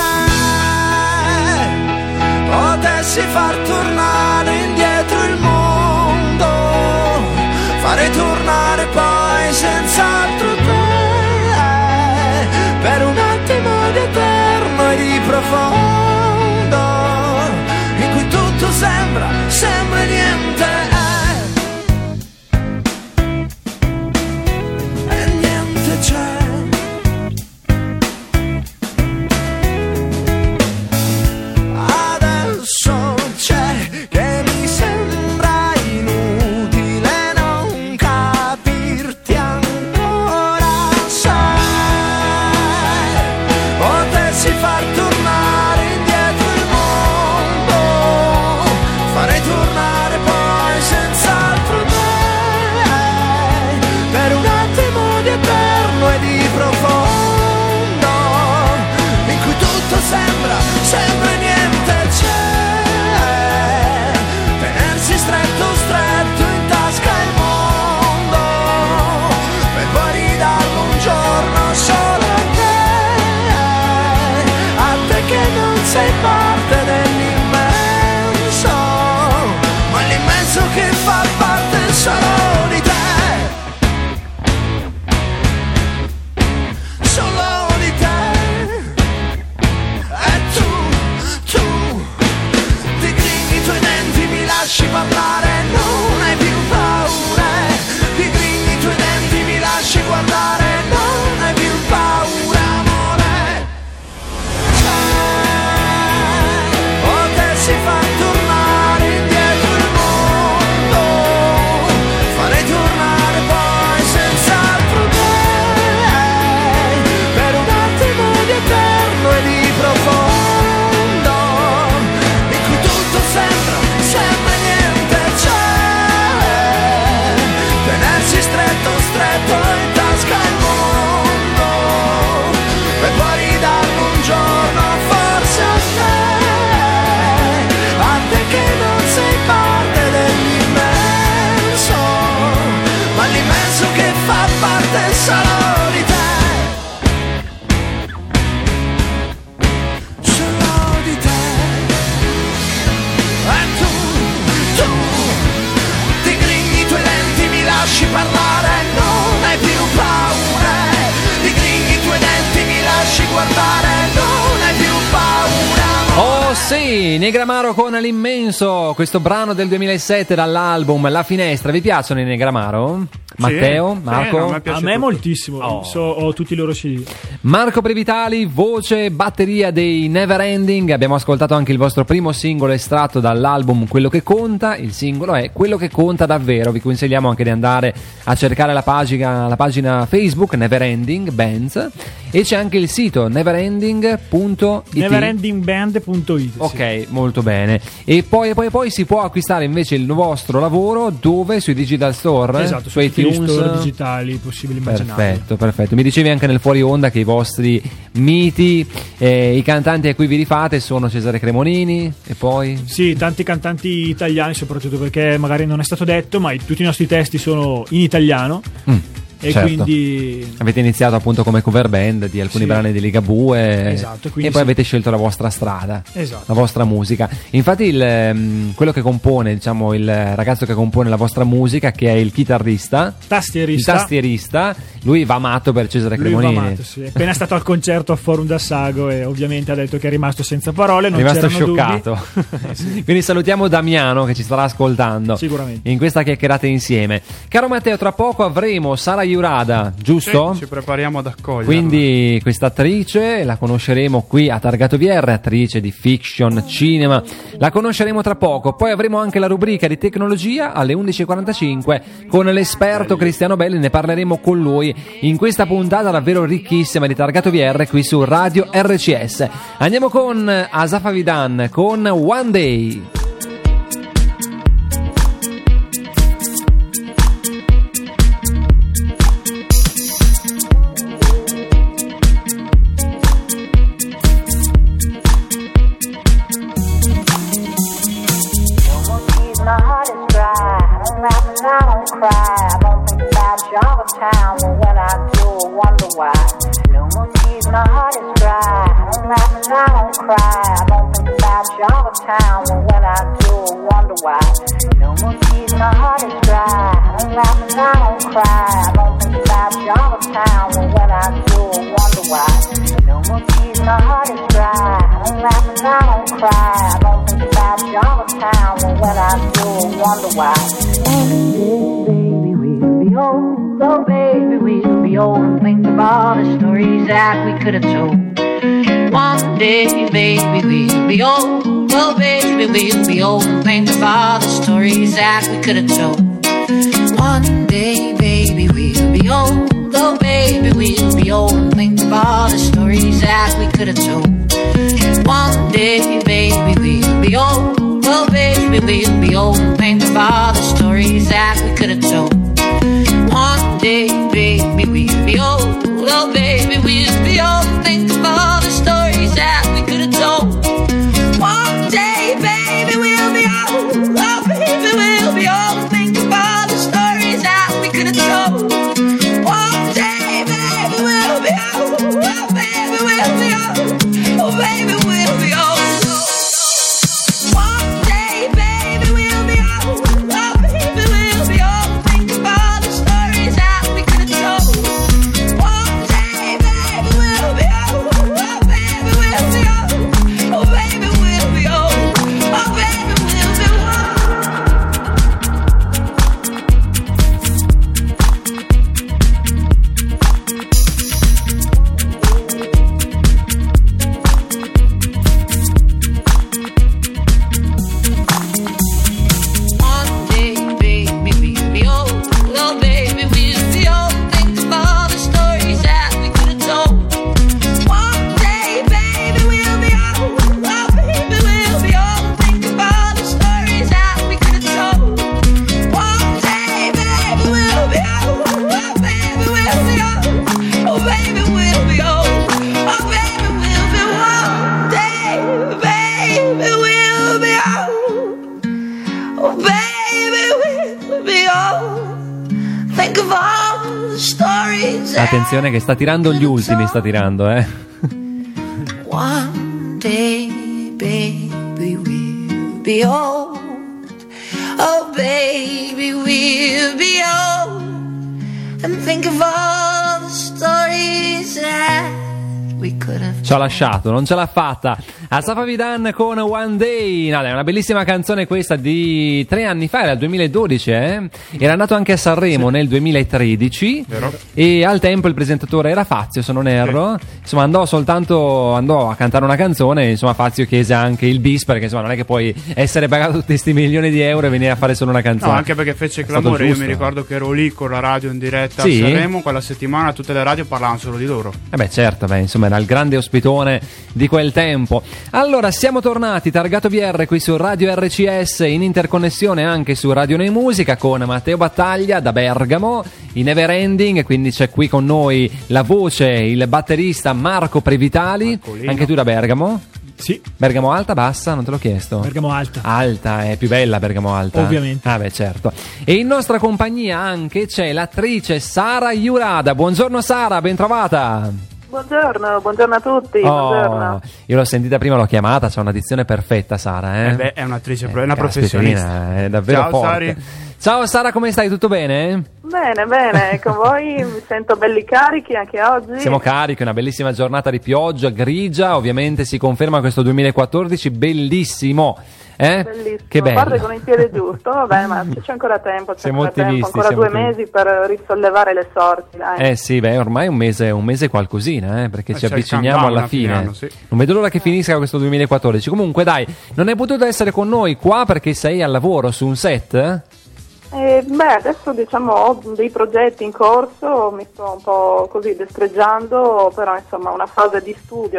potessi far tornare indietro il mondo, farei tornare poi senz'altro te, per un attimo di eterno e di profondo, in cui tutto sembra niente, e niente c'è. Adesso c'è che mi sembra inutile non capirti ancora. Se potessi far tornare indietro il mondo, farei tornare poi senz'altro te, per un attimo di eterno e di profondo, in cui tutto sembra niente c'è, tenersi stretto in tasca il mondo, per poi ridarlo un giorno solo a te che non sei parte dell'immenso, ma l'immenso che fa parte solo di te, solo di te. E tu ti grigli i tuoi denti, mi lasci parlare, non hai più paura. Ti grigli i tuoi denti, mi lasci guardare, non hai più paura, amore. Potessi far tornare indietro il mondo, farei tornare poi senz'altro te, per un attimo di eterno e di profondo, in cui tutto sembra niente c'è, tenersi stretto in tasca il mondo, per poi ridarlo un giorno forse a te che non sei parte dell'immenso, ma l'immenso che fa parte solo di te, solo di te. E tu ti grigli i tuoi denti, mi lasci parlare, non hai più paura. Ti grigli i tuoi denti, mi lasci guardare, non hai più paura. Oh sì, i Negramaro con l'immenso, questo brano del 2007 dall'album La Finestra. Vi piacciono i Negramaro? Matteo? Marco? A me moltissimo, ho tutti i loro CD. Marco Previtali, voce, batteria dei Neverending. Abbiamo ascoltato anche il vostro primo singolo estratto dall'album Quello che conta. Il singolo è Quello che conta davvero. Vi consigliamo anche di andare a cercare la pagina Facebook Neverending Bands, e c'è anche il sito neverending.it. Neverendingband.it. Ok, sì. Molto bene. E poi si può acquistare invece il vostro lavoro dove? Sui digital store? Esatto, su iTunes, store digitali possibili immaginabili. Perfetto. Mi dicevi anche nel fuori onda che i vostri miti, i cantanti a cui vi rifate sono Cesare Cremonini e poi? Sì, tanti cantanti italiani, soprattutto perché magari non è stato detto, ma tutti i nostri testi sono in italiano. E certo. Quindi avete iniziato appunto come cover band di alcuni brani di Ligabue, esatto, e poi avete scelto la vostra strada, esatto, la vostra musica. Infatti quello che compone, diciamo, il ragazzo che compone la vostra musica, che è il tastierista, lui va matto per Cesare Cremonini. Lui va matto, sì. È appena stato al concerto a Forum d'Assago e ovviamente ha detto che è rimasto senza parole, non è rimasto c'erano scioccato. Sì. Quindi salutiamo Damiano che ci starà ascoltando sicuramente in questa chiacchierata insieme. Caro Matteo, tra poco avremo Sara Iurada, giusto? Sì, ci prepariamo ad accogliere. Quindi questa attrice la conosceremo qui a Targato VR, attrice di fiction, cinema, la conosceremo tra poco. Poi avremo anche la rubrica di tecnologia alle 11.45 con l'esperto Cristiano Belli, ne parleremo con lui in questa puntata davvero ricchissima di Targato VR qui su Radio RCS. Andiamo con Asaf Avidan con One Day. Town, but when I do, I wonder why. No more tears, my heart is dry. I don't laugh and I don't cry. I don't think about you all the time, but when I do, I wonder why. No more tears, my heart is dry. I don't laugh and I don't cry. I don't think about you all the time, but when I do, I wonder why. No more tears, my heart is dry. I don't laugh and I don't cry. I don't think about you all the time, but when I do, I wonder why. Baby, we'll be old. Oh baby, we'll be old and think of all the stories that we could have told. One day, baby, we'll be old. Oh baby, we'll be old and think of all the stories that we could have told. One day, baby, we'll be old. Oh baby, we'll be old and think of all the stories that we could have told. One day, baby, we'll be old. Oh baby, we'll be old and think of all the stories that we could have told. One day, baby, we'll be old. Oh, baby, we'll be old. Think of all the stories that we could have told. One day, baby, we'll be old. Oh, baby, we'll be old. Think of all the stories that we could have told. One day, baby, we'll be old. Oh, baby, we'll be old. Oh, baby, we'll be old. One day, baby, we'll be old. Oh, baby, we'll be old. Think of all the stories that we could have told. One day, baby, we'll be old. Oh, baby, we'll be old. Oh, baby, we'll be old. Oh, baby, we'll be One day, baby, we'll be old. Oh, baby, we'll be old. Think of all the stories that we could have told. One day, baby, we'll be old. Oh, baby, we'll be old. Think of all the stories that we could have told. One day, baby, we'll be old. Oh, baby, we'll be old. Oh, baby, we'll be old. Oh, baby, we'll be one day, baby, we'll be old. Oh, baby, we'll be old. Think of all the stories that Attenzione che sta tirando gli ultimi, sta tirando, one day, baby, we'll be old. Oh, baby, we'll be old. And think of all the stories that we could have. Ci ha lasciato, non ce l'ha fatta. Asaf Avidan con One Day. No, è una bellissima canzone questa di 3 anni fa, era il 2012, Era andato anche a Sanremo nel 2013. Vero. E al tempo il presentatore era Fazio, se non erro. Insomma, andò a cantare una canzone. Insomma, Fazio chiese anche il bis, perché insomma non è che puoi essere pagato tutti questi milioni di euro e venire a fare solo una canzone. No, anche perché fece clamore. Io mi ricordo che ero lì con la radio in diretta a Sanremo. Quella settimana tutte le radio parlavano solo di loro. Certo, insomma era il grande ospitone di quel tempo. Allora, siamo tornati, Targato VR qui su Radio RCS, in interconnessione anche su Radio Noi Musica con Matteo Battaglia da Bergamo, in Everending, quindi c'è qui con noi la voce, il batterista Marco Previtali. Marcolino. Anche tu da Bergamo? Sì. Bergamo alta, bassa? Non te l'ho chiesto. Bergamo alta. Alta, è più bella Bergamo alta. Ovviamente. Certo. E in nostra compagnia anche c'è l'attrice Sara Iurada. Buongiorno Sara, ben trovata. Buongiorno a tutti. Buongiorno. Io l'ho sentita prima, l'ho chiamata, c'ha una dizione perfetta Sara, è un'attrice, è una professionista. È davvero Ciao, forte. Sari. Ciao Sara, come stai? Tutto bene? Bene, con voi mi sento belli carichi anche oggi. Siamo carichi, una bellissima giornata di pioggia grigia, ovviamente si conferma questo 2014 bellissimo. Bellissimo, che bello. guarda con il piede giusto, vabbè, ma c'è ancora tempo, ancora 2 mesi per risollevare le sorti, dai. Sì, ormai un mese qualcosina, perché ci avviciniamo alla fine. Sì. Non vedo l'ora che finisca questo 2014. Comunque dai, non hai potuto essere con noi qua perché sei al lavoro su un set? Adesso ho dei progetti in corso, mi sto un po' così destreggiando, però insomma una fase di studio,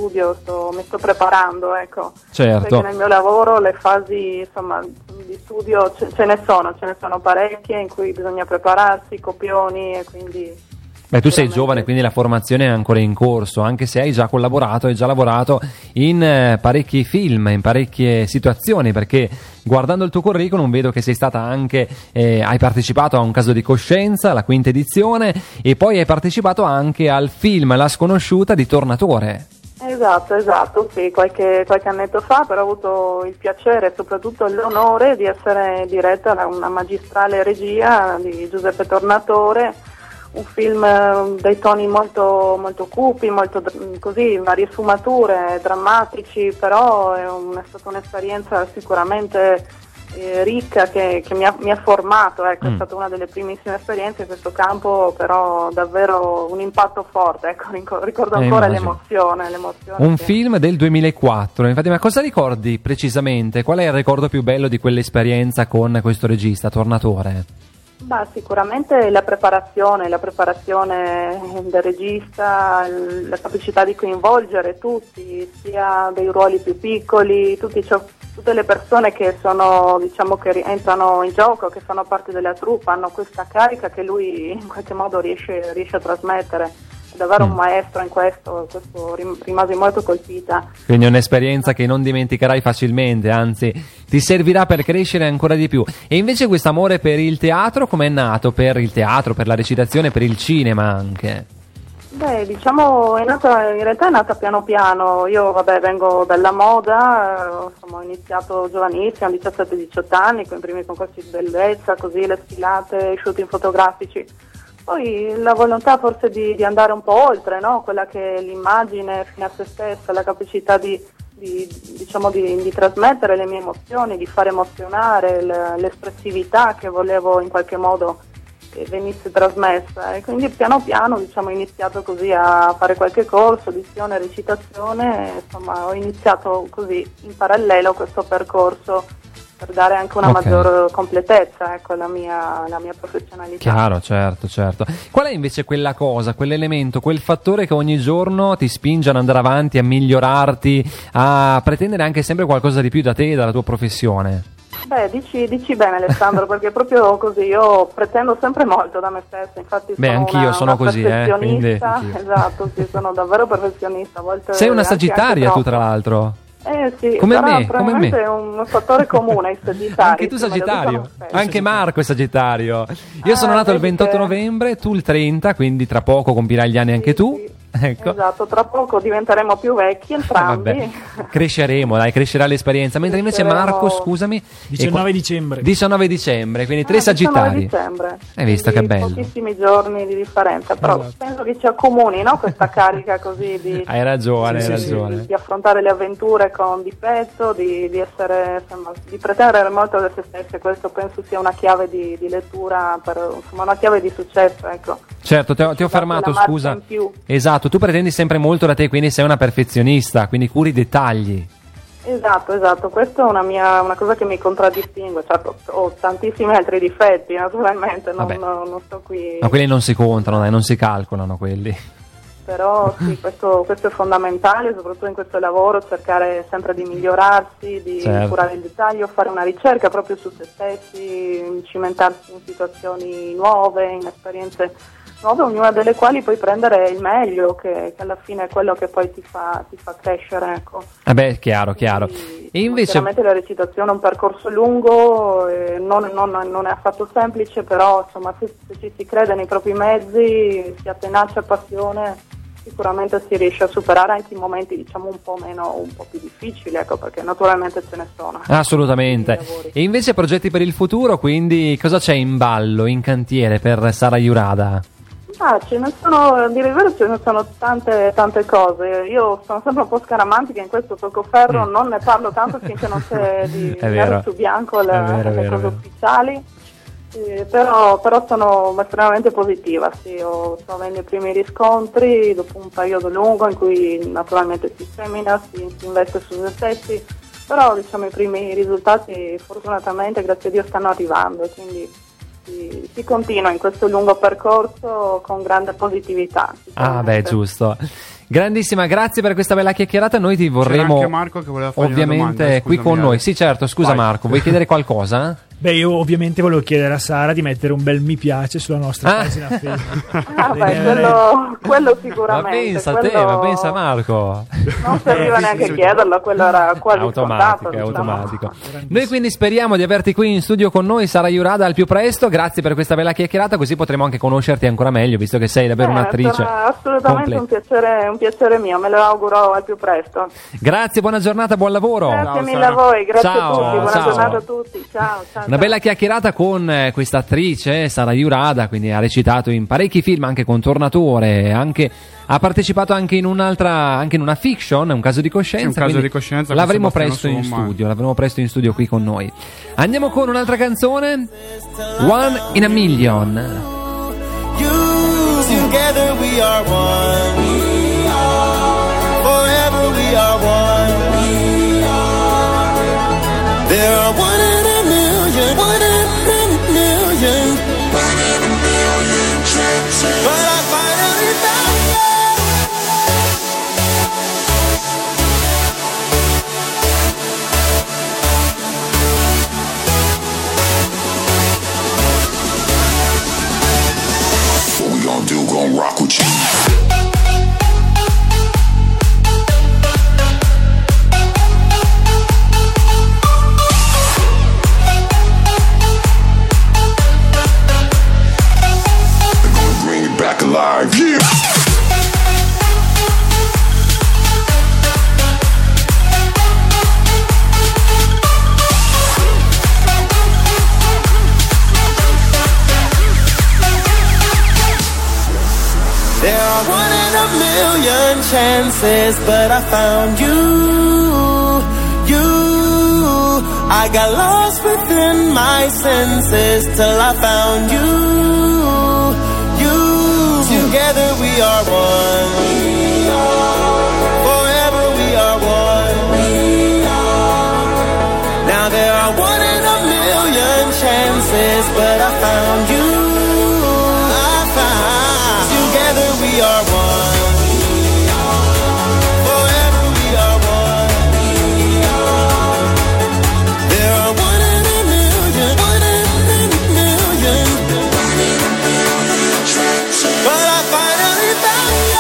mi sto preparando, ecco. Certo. Perché nel mio lavoro le fasi insomma di studio ce ne sono parecchie in cui bisogna prepararsi, copioni e quindi... Tu sei giovane, quindi la formazione è ancora in corso, anche se hai già lavorato in parecchi film, in parecchie situazioni, perché guardando il tuo curriculum vedo che sei stata anche, hai partecipato a Un caso di coscienza, la 5ª edizione, e poi hai partecipato anche al film La sconosciuta di Tornatore. Esatto, sì, qualche annetto fa, però ho avuto il piacere e soprattutto l'onore di essere diretta da una magistrale regia di Giuseppe Tornatore. Un film dai toni molto, molto cupi, molto così, varie sfumature, drammatici, però è stata un'esperienza sicuramente ricca che mi ha formato, È stata una delle primissime esperienze in questo campo, però davvero un impatto forte, ricordo ancora l'emozione. Un film del 2004, infatti, ma cosa ricordi precisamente? Qual è il ricordo più bello di quell'esperienza con questo regista, Tornatore? Sicuramente la preparazione del regista, la capacità di coinvolgere tutti, sia dei ruoli più piccoli, tutte le persone che sono, che entrano in gioco, che fanno parte della troupe, hanno questa carica che lui in qualche modo riesce a trasmettere. È davvero un maestro in questo rimasi molto colpita. Quindi è un'esperienza che non dimenticherai facilmente, anzi ti servirà per crescere ancora di più. E invece questo amore per il teatro, com'è nato? Per il teatro, per la recitazione, per il cinema anche? In realtà è nata piano piano. Io vengo dalla moda, ho iniziato giovanissima, 17-18 anni, con i primi concorsi di bellezza, così le sfilate, i shooting fotografici. Poi la volontà forse di andare un po' oltre, no? Quella che è l'immagine fine a se stessa, la capacità di trasmettere le mie emozioni, di far emozionare, l'espressività che volevo in qualche modo venisse trasmessa, e quindi piano piano ho iniziato così a fare qualche corso, dizione, recitazione, insomma ho iniziato così in parallelo questo percorso per dare anche una maggior completezza alla mia professionalità. Chiaro, certo. Qual è invece quella cosa, quell'elemento, quel fattore che ogni giorno ti spinge ad andare avanti, a migliorarti, a pretendere anche sempre qualcosa di più da te, dalla tua professione? Dici bene Alessandro, perché proprio così io pretendo sempre molto da me stessa, infatti anch'io sono così, perfezionista, esatto, sì, sono davvero perfezionista. A volte sei una sagittaria tu, tra l'altro? Sì, come me. È un fattore comune ai sagittari. Anche tu Sagittario, anche Marco è Sagittario. Io sono nato il 28 novembre, tu il 30, quindi tra poco compirai gli anni anche tu. Ecco. Esatto, tra poco diventeremo più vecchi entrambi. Vabbè, cresceremo, dai, crescerà l'esperienza. Mentre invece Marco, scusami, 19 dicembre. 19 dicembre, quindi 3 19 Sagittari. dicembre. Hai visto che bello? Pochissimi giorni di differenza, però penso che ci accomuni, no? Questa carica così di... Hai ragione, hai ragione. Di affrontare le avventure con difetto, di essere, insomma, di pretendere molto da se stessi. Questo penso sia una chiave di lettura, insomma, una chiave di successo, ecco. Certo, ti ho fermato, marcia scusa. in più. Esatto, tu pretendi sempre molto da te, quindi sei una perfezionista, quindi curi i dettagli. Esatto, questa è una cosa che mi contraddistingue. Certo, ho tantissimi altri difetti, naturalmente, non sto qui. Ma quelli non si contano, dai, non si calcolano quelli. Però sì, questo è fondamentale, soprattutto in questo lavoro, cercare sempre di migliorarsi, di curare il dettaglio, fare una ricerca proprio su se stessi, cimentarsi in situazioni nuove, in esperienze nuove, ognuna delle quali puoi prendere il meglio, che alla fine è quello che poi ti fa crescere, ecco. Vabbè, chiaro. E invece chiaramente la recitazione è un percorso lungo, non è affatto semplice, però insomma se ci si crede nei propri mezzi, si ha tenacia e passione, sicuramente si riesce a superare anche i momenti, diciamo, un po' più difficili, ecco, perché naturalmente ce ne sono. Assolutamente. E invece progetti per il futuro, quindi cosa c'è in ballo, in cantiere per Sara Jurada? Ce ne sono, a dire il vero, ce ne sono tante cose. Io sono sempre un po' scaramantica in questo toccoferro, non ne parlo tanto finché non c'è di nero su bianco le cose ufficiali. Però sono estremamente positiva, sì, sto avendo i primi riscontri dopo un periodo lungo in cui naturalmente si semina, si investe su se stessi, però diciamo i primi risultati fortunatamente, grazie a Dio, stanno arrivando, quindi si continua in questo lungo percorso con grande positività. Giusto. Grandissima, grazie per questa bella chiacchierata. Noi ti vorremmo anche Marco che voleva fare ovviamente una domanda, qui con noi. Sì, certo, scusa. Vai. Marco, vuoi chiedere qualcosa? Beh, io ovviamente volevo chiedere a Sara di mettere un bel mi piace sulla nostra pagina Facebook. Quello sicuramente. Ma pensa Marco. Non serviva neanche chiederlo, quello era quasi automatico. Noi quindi speriamo di averti qui in studio con noi, Sara Jurada, al più presto. Grazie per questa bella chiacchierata, così potremo anche conoscerti ancora meglio, visto che sei davvero un'attrice. Sarà assolutamente un piacere mio, me lo auguro al più presto. Grazie, buona giornata, buon lavoro. Grazie mille a voi, grazie a tutti, buona ciao. giornata a tutti. Ciao. Una bella chiacchierata con questa attrice, Sara Jurada, quindi ha recitato in parecchi film, anche con Tornatore, ha partecipato anche in una fiction, un caso di coscienza. Un caso di coscienza. L'avremo presto in studio qui con noi. Andiamo con un'altra canzone, One in a Million. Together we are one. Forever we are one. There are one in a million. One in a million. One in a million chances. But I finally found What we gonna do? Gonna rock with you. Back alive, yeah. There are one in a million chances, but I found you. I got lost within my senses till I found you. Together we are one. Forever we are one. Now there are one in a million chances, but I found you. Together we are one. Forever we are one. There are one in a million. One in a million. But I finally found you.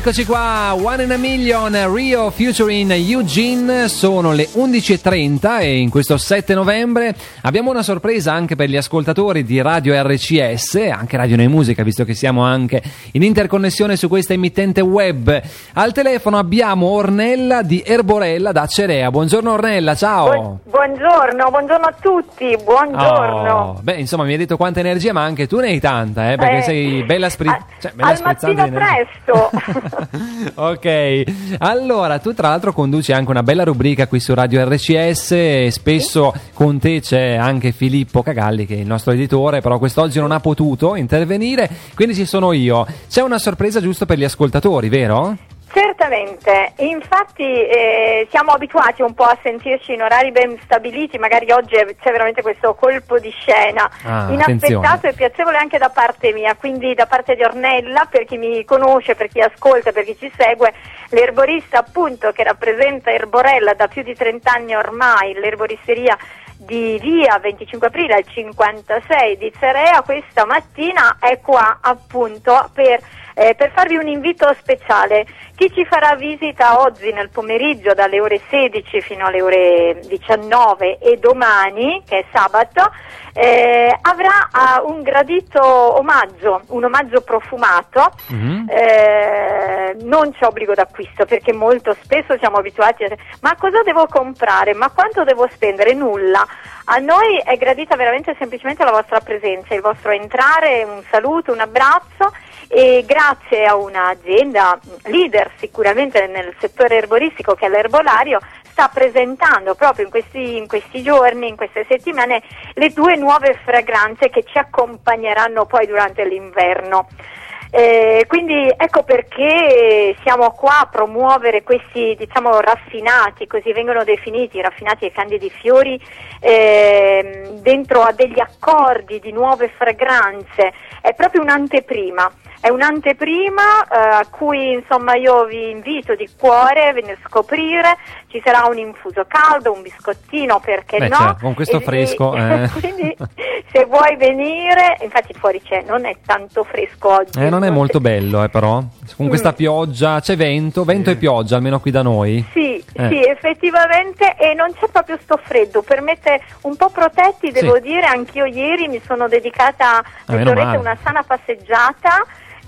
Eccoci qua, One in a Million, Rio featuring Eugene, sono le 11.30 e in questo 7 novembre abbiamo una sorpresa anche per gli ascoltatori di Radio RCS, anche Radio Noi Musica, visto che siamo anche in interconnessione su questa emittente web. Al telefono abbiamo Ornella di Erborella da Cerea. Buongiorno Ornella, ciao! Buongiorno a tutti, buongiorno. Oh, beh, insomma, mi hai detto quanta energia, ma anche tu ne hai tanta, perché sei bella bella al mattino presto. Ok, allora tu tra l'altro conduci anche una bella rubrica qui su Radio RCS e spesso con te c'è anche Filippo Cagalli che è il nostro editore, però quest'oggi non ha potuto intervenire, quindi ci sono io. C'è una sorpresa giusto per gli ascoltatori, vero? Certamente, infatti siamo abituati un po' a sentirci in orari ben stabiliti, magari oggi c'è veramente questo colpo di scena inaspettato attenzione. E piacevole anche da parte mia, quindi da parte di Ornella, per chi mi conosce, per chi ascolta, per chi ci segue, l'erborista appunto che rappresenta Erborella da più di 30 anni ormai, l'erboristeria di via 25 aprile al 56 di Cerea, questa mattina è qua appunto per farvi un invito speciale. Chi ci farà visita oggi nel pomeriggio dalle ore 16 fino alle ore 19 e domani, che è sabato, avrà un gradito omaggio, un omaggio profumato. Non c'è obbligo d'acquisto, perché molto spesso siamo abituati a ma cosa devo comprare, ma quanto devo spendere? Nulla. A noi è gradita veramente semplicemente la vostra presenza, il vostro entrare, un saluto, un abbraccio, e grazie a un'azienda leader sicuramente nel settore erboristico che è l'Erbolario, sta presentando proprio in questi giorni, in queste settimane, le 2 nuove fragranze che ci accompagneranno poi durante l'inverno. Quindi ecco perché siamo qua a promuovere questi, diciamo, raffinati, così vengono definiti, raffinati e candidi fiori, dentro a degli accordi di nuove fragranze. È proprio un'anteprima. È un'anteprima a cui insomma io vi invito di cuore a venire a scoprire. Ci sarà un infuso caldo, un biscottino, perché no? Certo, con questo fresco. Quindi se vuoi venire, infatti fuori non è tanto fresco oggi. Non è molto bello però, con questa pioggia, c'è vento e pioggia, almeno qui da noi. Sì, effettivamente, e non c'è proprio sto freddo, permette un po' protetti, devo dire, anch'io ieri mi sono dedicata a una sana passeggiata.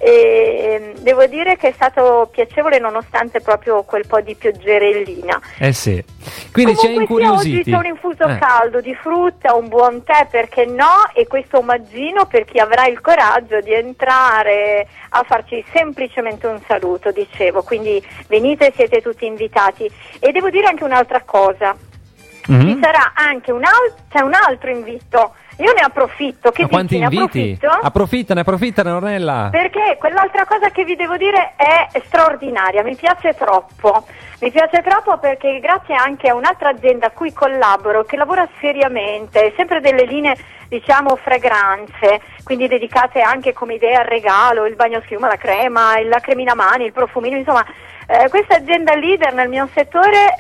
E devo dire che è stato piacevole nonostante proprio quel po' di pioggerellina. Sì. Quindi ci hai incuriositi. Oggi c'è un infuso caldo di frutta, un buon tè, perché no, e questo omaggino per chi avrà il coraggio di entrare a farci semplicemente un saluto, dicevo. Quindi venite, siete tutti invitati. E devo dire anche un'altra cosa. Ci sarà anche un altro invito. Io ne approfitto. Che quanti inviti? Approfittane, Ornella. Perché quell'altra cosa che vi devo dire è straordinaria, mi piace troppo. Mi piace troppo perché grazie anche a un'altra azienda a cui collaboro, che lavora seriamente, sempre delle linee, diciamo, fragranze, quindi dedicate anche come idea al regalo, il bagnoschiuma, la crema, la cremina mani, il profumino, insomma. Questa azienda leader nel mio settore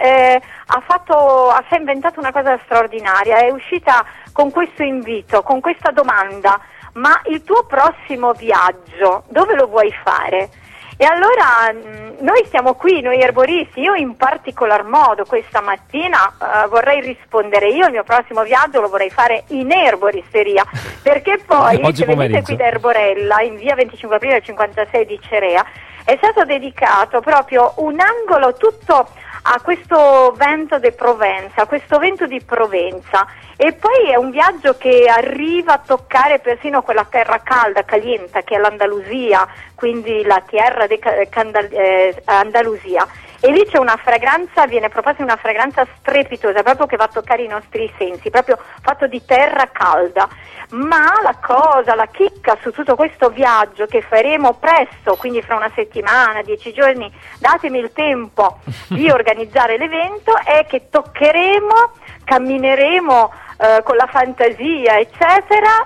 ha inventato una cosa straordinaria, è uscita con questo invito, con questa domanda: ma il tuo prossimo viaggio dove lo vuoi fare? E allora noi siamo qui, noi erboristi, io in particolar modo questa mattina vorrei rispondere: io il mio prossimo viaggio lo vorrei fare in erboristeria, perché poi se venite qui da Erborella, in via 25 aprile 56 di Cerea, è stato dedicato proprio un angolo tutto a questo vento de Provenza, questo vento di Provenza, e poi è un viaggio che arriva a toccare persino quella terra calda, caliente, che è l'Andalusia, quindi la terra di Andalusia. E lì c'è una fragranza, viene proposta una fragranza strepitosa, proprio che va a toccare i nostri sensi, proprio fatto di terra calda. Ma la chicca su tutto questo viaggio che faremo presto, quindi fra una settimana, 10 giorni, datemi il tempo di organizzare l'evento, è che cammineremo con la fantasia, eccetera,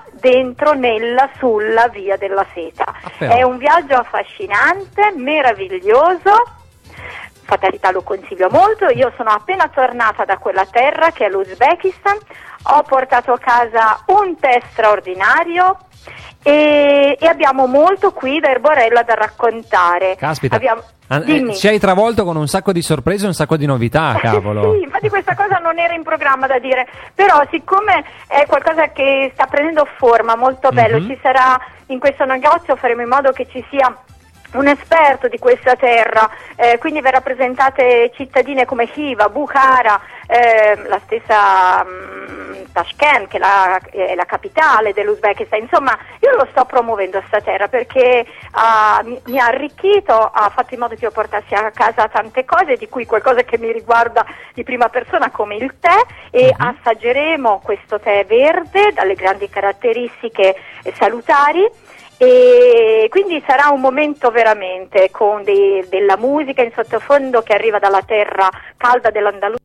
sulla via della seta. È un viaggio affascinante, meraviglioso. Fatalità, lo consiglio molto. Io sono appena tornata da quella terra che è l'Uzbekistan, ho portato a casa un tè straordinario e abbiamo molto qui da Erborella da raccontare. Caspita. Dimmi. Ci hai travolto con un sacco di sorprese e un sacco di novità, cavolo. Sì, infatti questa cosa non era in programma da dire, però siccome è qualcosa che sta prendendo forma molto bello, ci sarà in questo negozio, faremo in modo che ci sia un esperto di questa terra, quindi verrà presentate cittadine come Khiva, Bukhara, la stessa Tashkent, che è la capitale dell'Uzbekistan. Insomma, io lo sto promuovendo sta terra perché mi ha arricchito, ha fatto in modo che io portassi a casa tante cose, di cui qualcosa che mi riguarda di prima persona come il tè, e assaggeremo questo tè verde dalle grandi caratteristiche salutari. E quindi sarà un momento veramente con della musica in sottofondo che arriva dalla terra calda dell'Andalusia,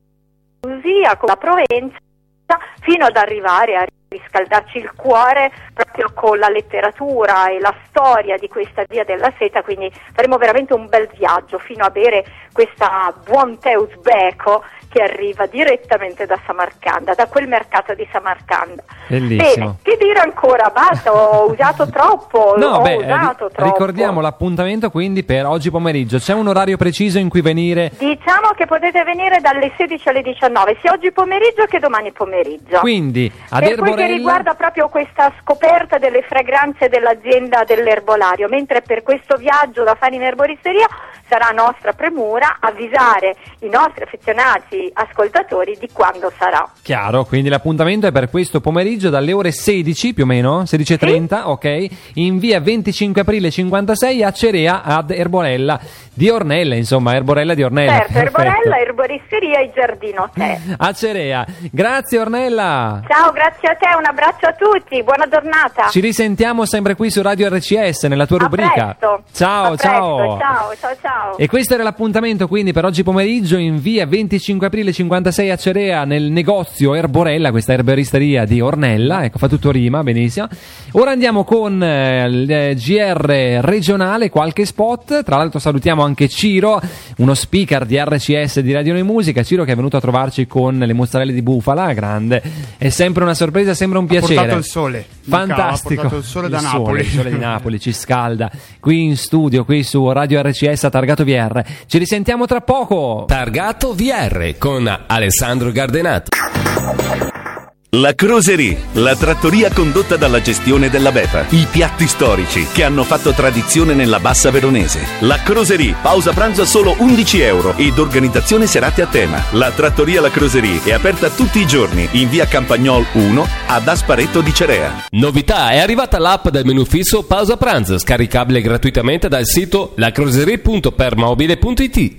con la Provenza, fino ad arrivare a riscaldarci il cuore proprio con la letteratura e la storia di questa via della seta. Quindi faremo veramente un bel viaggio fino a bere questa buon tè uzbeko che arriva direttamente da Samarcanda, da quel mercato di Samarcanda. Bellissimo. Bene, che dire ancora? Basta, ho usato troppo. Usato troppo. Ricordiamo l'appuntamento quindi per oggi pomeriggio. C'è un orario preciso in cui venire? Diciamo che potete venire dalle 16 alle 19, sia oggi pomeriggio che domani pomeriggio. Quindi ad per quel che riguarda proprio questa scoperta delle fragranze dell'azienda dell'erbolario, mentre per questo viaggio da fare in erboristeria sarà nostra premura avvisare i nostri affezionati ascoltatori di quando sarà. Chiaro, quindi l'appuntamento è per questo pomeriggio dalle ore 16 più o meno, 16:30, ok, in via 25 aprile 56 a Cerea ad Erborella di Ornella, insomma, Erborella di Ornella. Certo, Erborella, erboristeria e giardino tè. A Cerea. Grazie Ornella. Ciao, grazie a te, un abbraccio a tutti, buona giornata. Ci risentiamo sempre qui su Radio RCS nella tua rubrica. Presto. Ciao, ciao. Ciao. E questo era l'appuntamento quindi per oggi pomeriggio in via 25 aprile 56 a Cerea nel negozio Erborella, questa erboristeria di Ornella, ecco, fa tutto rima, benissimo. Ora andiamo con il GR regionale, qualche spot, tra l'altro salutiamo anche Ciro, uno speaker di RCS di Radio Noi Musica, Ciro che è venuto a trovarci con le mozzarelle di bufala, grande, è sempre una sorpresa, sembra un piacere. Ha portato il sole. Fantastico. Ha portato il sole da Napoli. Il sole di Napoli ci scalda qui in studio, qui su Radio RCS a Targato VR. Ci risentiamo tra poco. Targato VR con Alessandro Gardenato. La Croserie, la trattoria condotta dalla gestione della Bepa. I piatti storici che hanno fatto tradizione nella Bassa Veronese. La Croserie, pausa pranzo a solo €11 ed organizzazione serate a tema. La trattoria La Croserie è aperta tutti i giorni in via Campagnol 1 ad Asparetto di Cerea. Novità, è arrivata l'app del menù fisso pausa pranzo, scaricabile gratuitamente dal sito lacroserie.permobile.it.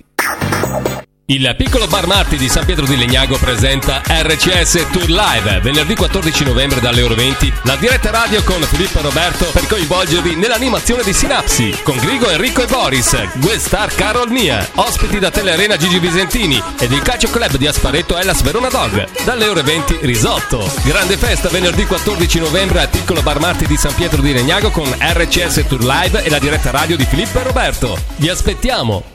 Il piccolo bar Marti di San Pietro di Legnago presenta RCS Tour Live venerdì 14 novembre dalle ore 20, la diretta radio con Filippo e Roberto per coinvolgervi nell'animazione di Sinapsi con Grigo, Enrico e Boris, guest star Carol Nia, ospiti da Telearena Gigi Visentini ed il calcio club di Asparetto Hellas Verona Dog. Dalle ore 20 risotto. Grande festa venerdì 14 novembre al piccolo bar Marti di San Pietro di Legnago con RCS Tour Live e la diretta radio di Filippo e Roberto. Vi aspettiamo!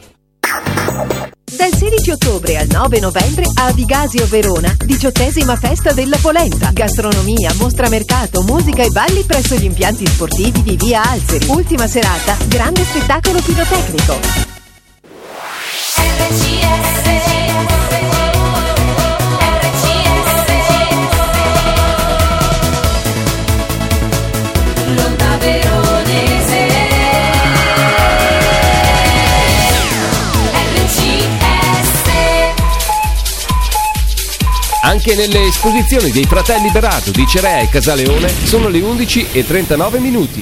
Dal 16 ottobre al 9 novembre a Vigasio Verona, 18ª festa della polenta. Gastronomia, mostra mercato, musica e balli presso gli impianti sportivi di Via Alzeri. Ultima serata, grande spettacolo pirotecnico. L'onda veronese. Anche nelle esposizioni dei Fratelli Berato di Cerea e Casaleone sono le 11:39 minuti.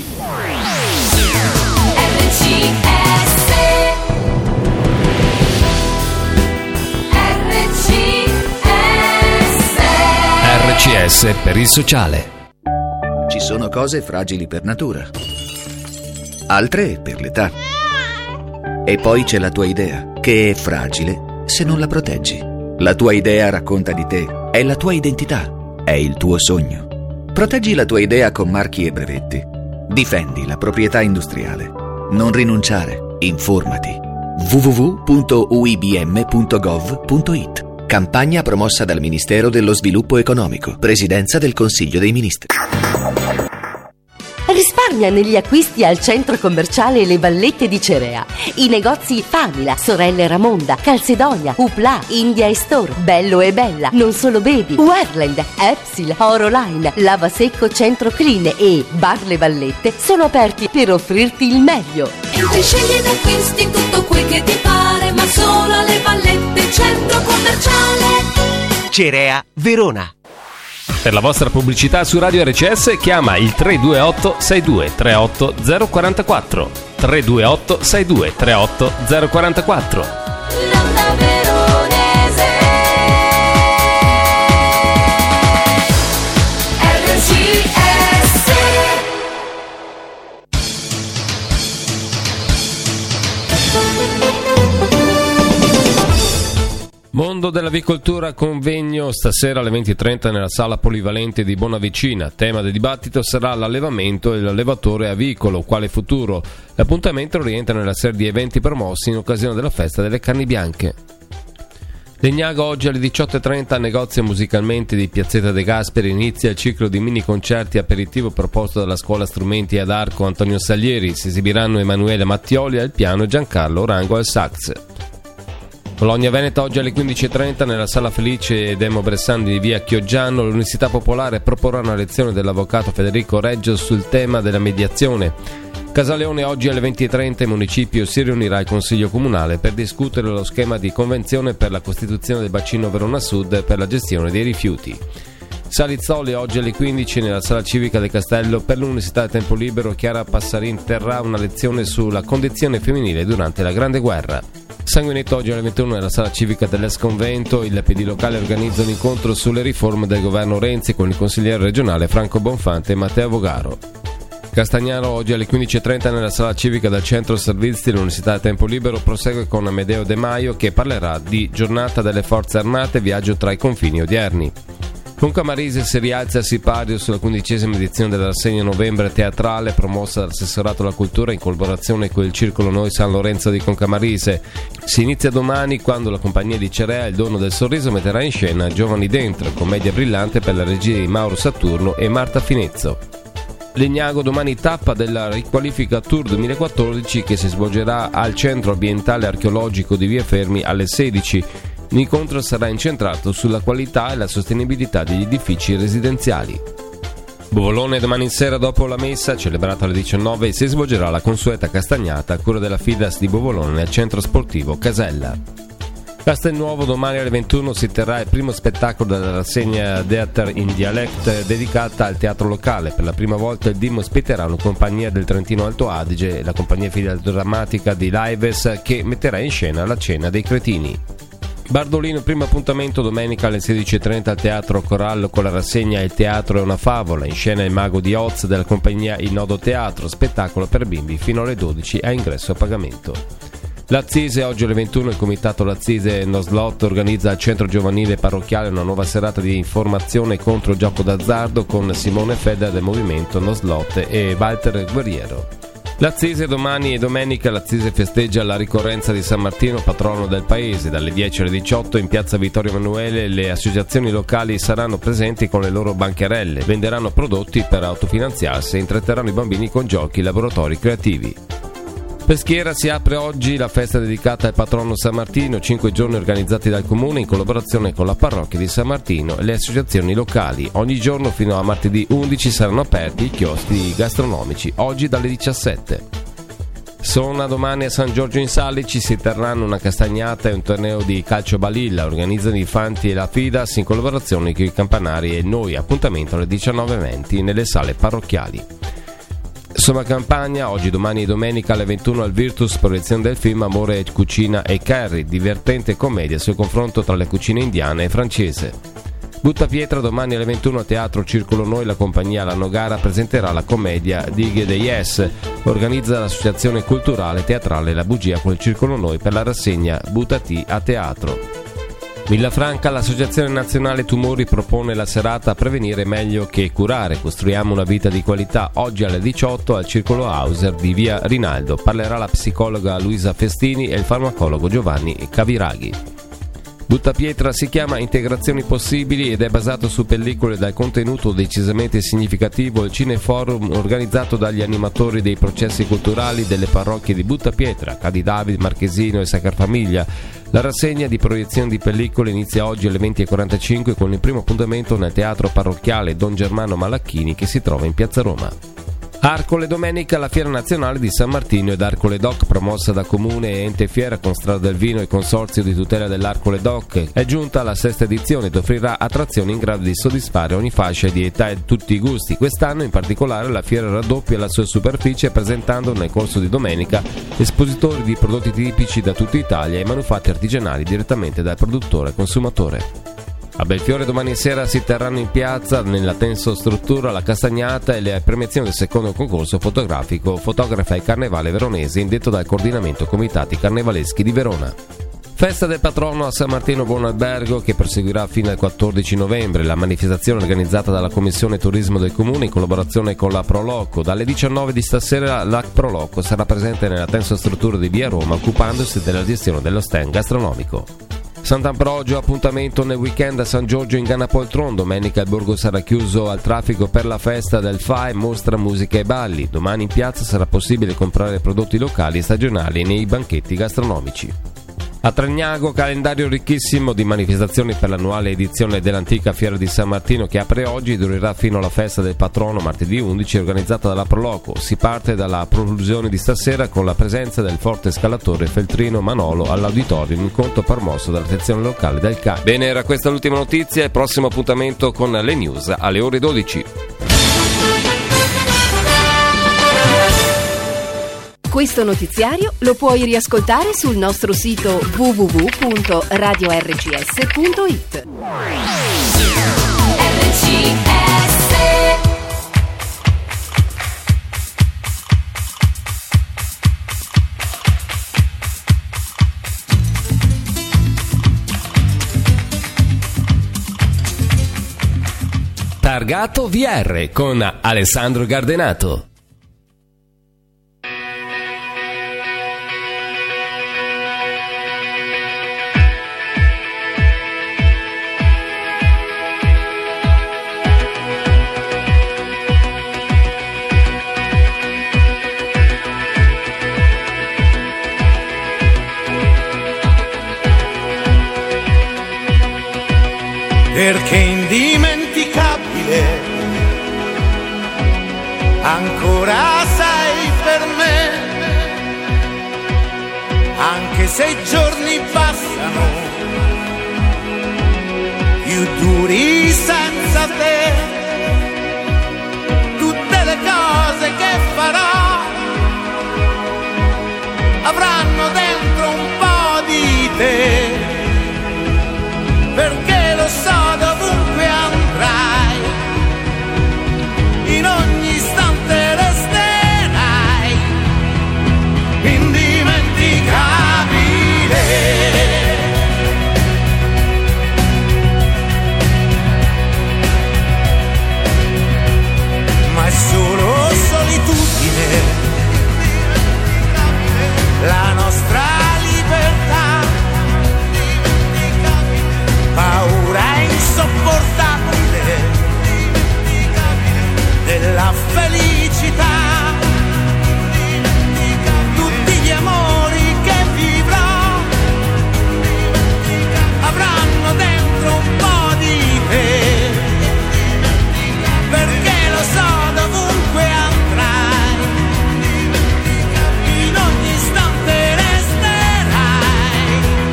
RCS per il sociale. Ci sono cose fragili per natura, altre per l'età. E poi c'è la tua idea, che è fragile se non la proteggi. La tua idea racconta di te, è la tua identità, è il tuo sogno. Proteggi la tua idea con marchi e brevetti. Difendi la proprietà industriale. Non rinunciare, informati. www.uibm.gov.it. Campagna promossa dal Ministero dello Sviluppo Economico, Presidenza del Consiglio dei Ministri. risparmia negli acquisti al centro commerciale Le Vallette di Cerea. I negozi Famila, Sorelle Ramonda, Calzedonia, Upla, India Store, Bello e Bella, Non Solo Baby, Werland, Epsil, Oroline, Lava Secco Centro Clean e Bar Le Vallette sono aperti per offrirti il meglio. Ti scegli ed acquisti tutto quel che ti pare, ma solo alle Vallette centro commerciale Cerea Verona. Per la vostra pubblicità su Radio RCS chiama il 328 62 38 044 328 62 38 044. L'onda veronese RCS. Mondo dell'avicoltura, convegno stasera alle 20:30 nella sala polivalente di Bonavicina. Tema del dibattito sarà l'allevamento e l'allevatore avicolo, quale futuro. L'appuntamento rientra nella serie di eventi promossi in occasione della festa delle carni bianche. Legnago oggi alle 18:30 al negozio Musicalmente di Piazzetta De Gasperi inizia il ciclo di mini concerti aperitivo proposto dalla scuola strumenti ad arco Antonio Salieri. Si esibiranno Emanuele Mattioli al piano e Giancarlo Rango al sax. Bologna Veneta oggi alle 15:30 nella Sala Felice Demo Bressani di via Chioggiano. L'Università Popolare proporrà una lezione dell'avvocato Federico Reggio sul tema della mediazione. Casaleone oggi alle 20:30 il municipio si riunirà al Consiglio Comunale per discutere lo schema di convenzione per la costituzione del bacino Verona Sud per la gestione dei rifiuti. Salizzoli oggi alle 15 nella Sala Civica del Castello. Per l'Università del Tempo Libero Chiara Passarin terrà una lezione sulla condizione femminile durante la Grande Guerra. Sanguinetto oggi alle 21 nella Sala Civica dell'Esconvento. Il PD locale organizza un incontro sulle riforme del governo Renzi con il consigliere regionale Franco Bonfante e Matteo Vogaro. Castagnaro oggi alle 15:30 nella Sala Civica del Centro Servizi dell'Università del Tempo Libero prosegue con Amedeo De Maio che parlerà di Giornata delle Forze Armate, viaggio tra i confini odierni. Concamarise si rialza a sipario sulla 15ª edizione della rassegna Novembre teatrale promossa dall'assessorato alla cultura in collaborazione con il Circolo Noi San Lorenzo di Concamarise. Si inizia domani quando la compagnia di Cerea Il Dono del Sorriso metterà in scena Giovani Dentro, commedia brillante per la regia di Mauro Saturno e Marta Finezzo. Legnago domani tappa della riqualifica Tour 2014 che si svolgerà al Centro Ambientale Archeologico di Via Fermi alle 16. L'incontro sarà incentrato sulla qualità e la sostenibilità degli edifici residenziali. Bovolone domani sera dopo la messa, celebrata alle 19, si svolgerà la consueta castagnata a cura della Fidas di Bovolone nel centro sportivo Casella. Castelnuovo domani alle 21 si terrà il primo spettacolo della rassegna Theater in Dialect dedicata al teatro locale. Per la prima volta il DIM ospiterà una compagnia del Trentino Alto Adige, la compagnia filodrammatica di Lives che metterà in scena La Cena dei Cretini. Bardolino, primo appuntamento domenica alle 16:30 al Teatro Corallo con la rassegna Il teatro è una favola, in scena Il mago di Oz della compagnia Il Nodo Teatro, spettacolo per bimbi fino alle 12 a ingresso a pagamento. L'Azzise, oggi alle 21 il comitato L'Azzise Noslot organizza al centro giovanile parrocchiale una nuova serata di informazione contro il gioco d'azzardo con Simone Fedda del movimento Noslot e Walter Guerriero. L'Azzise domani e domenica l'Azzise festeggia la ricorrenza di San Martino, patrono del paese. Dalle 10 alle 18 in piazza Vittorio Emanuele le associazioni locali saranno presenti con le loro bancherelle, venderanno prodotti per autofinanziarsi e intratterranno i bambini con giochi e laboratori creativi. Peschiera si apre oggi la festa dedicata al patrono San Martino, 5 giorni organizzati dal comune in collaborazione con la parrocchia di San Martino e le associazioni locali. Ogni giorno fino a martedì 11 saranno aperti i chioschi gastronomici, oggi dalle 17. Sona domani a San Giorgio in Salici si terranno una castagnata e un torneo di calcio balilla, organizzano i Fanti e la Fidas in collaborazione con i Campanari e noi, appuntamento alle 19:20 nelle sale parrocchiali. Somma Campagna, oggi, domani e domenica alle 21 al Virtus, proiezione del film Amore, Cucina e Carrie, divertente commedia sul confronto tra le cucine indiane e francese. Buttapietra domani alle 21 a Teatro Circolo Noi, la compagnia La Nogara presenterà la commedia Dighe de Yes, organizza l'associazione culturale teatrale La Bugia con il Circolo Noi per la rassegna Buttati a Teatro. Villafranca, l'Associazione Nazionale Tumori propone la serata Prevenire meglio che curare, costruiamo una vita di qualità, oggi alle 18 al Circolo Hauser di via Rinaldo. Parlerà la psicologa Luisa Festini e il farmacologo Giovanni Caviraghi. Buttapietra si chiama Integrazioni Possibili ed è basato su pellicole dal contenuto decisamente significativo. Il cineforum organizzato dagli animatori dei processi culturali delle parrocchie di Buttapietra, Cadidavid, Marchesino e Sacrafamiglia. La rassegna di proiezione di pellicole inizia oggi alle 20:45 con il primo appuntamento nel teatro parrocchiale Don Germano Malacchini che si trova in Piazza Roma. Arcole domenica la Fiera Nazionale di San Martino ed Arcole Doc, promossa da Comune e Ente Fiera con Strada del Vino e Consorzio di tutela dell'Arcole Doc, è giunta alla 6ª edizione ed offrirà attrazioni in grado di soddisfare ogni fascia di età e tutti i gusti. Quest'anno in particolare la fiera raddoppia la sua superficie presentando nel corso di domenica espositori di prodotti tipici da tutta Italia e manufatti artigianali direttamente dal produttore al consumatore. A Belfiore domani sera si terranno in piazza, nella tensostruttura, la castagnata e le premiazioni del secondo concorso fotografico Fotografa il Carnevale Veronese, indetto dal Coordinamento Comitati Carnevaleschi di Verona. Festa del patrono a San Martino Buon Albergo che proseguirà fino al 14 novembre. La manifestazione organizzata dalla Commissione Turismo del Comune in collaborazione con la Proloco. Dalle 19 di stasera la Proloco sarà presente nella tensostruttura di Via Roma occupandosi della gestione dello stand gastronomico. Sant'Ambrogio, appuntamento nel weekend a San Giorgio in Ganapoltron. Domenica il borgo sarà chiuso al traffico per la festa del FAI, mostra musica e balli. Domani in piazza sarà possibile comprare prodotti locali e stagionali nei banchetti gastronomici. A Tragnago, calendario ricchissimo di manifestazioni per l'annuale edizione dell'antica Fiera di San Martino che apre oggi e durerà fino alla festa del patrono martedì 11 organizzata dalla Proloco. Si parte dalla prolusione di stasera con la presenza del forte scalatore Feltrino Manolo all'auditorium, incontro promosso dalla sezione locale del CAI. Bene, era questa l'ultima notizia, il prossimo appuntamento con le news alle ore 12. Questo notiziario lo puoi riascoltare sul nostro sito www.radiorcs.it. Targato VR con Alessandro Gardenato. Perché indimenticabile ancora sei per me, anche se i giorni passano più duri senza te, tutte le cose che farò avranno dentro un po' di te, perché lo so dovunque andrai, in ogni istante resterai indimenticabile. Ma è solo solitudine, la nostra libertà, paura insopportabile della felicità, tutti gli amori che vivrò avranno dentro un po' di te, perché lo so dovunque andrai, in ogni istante resterai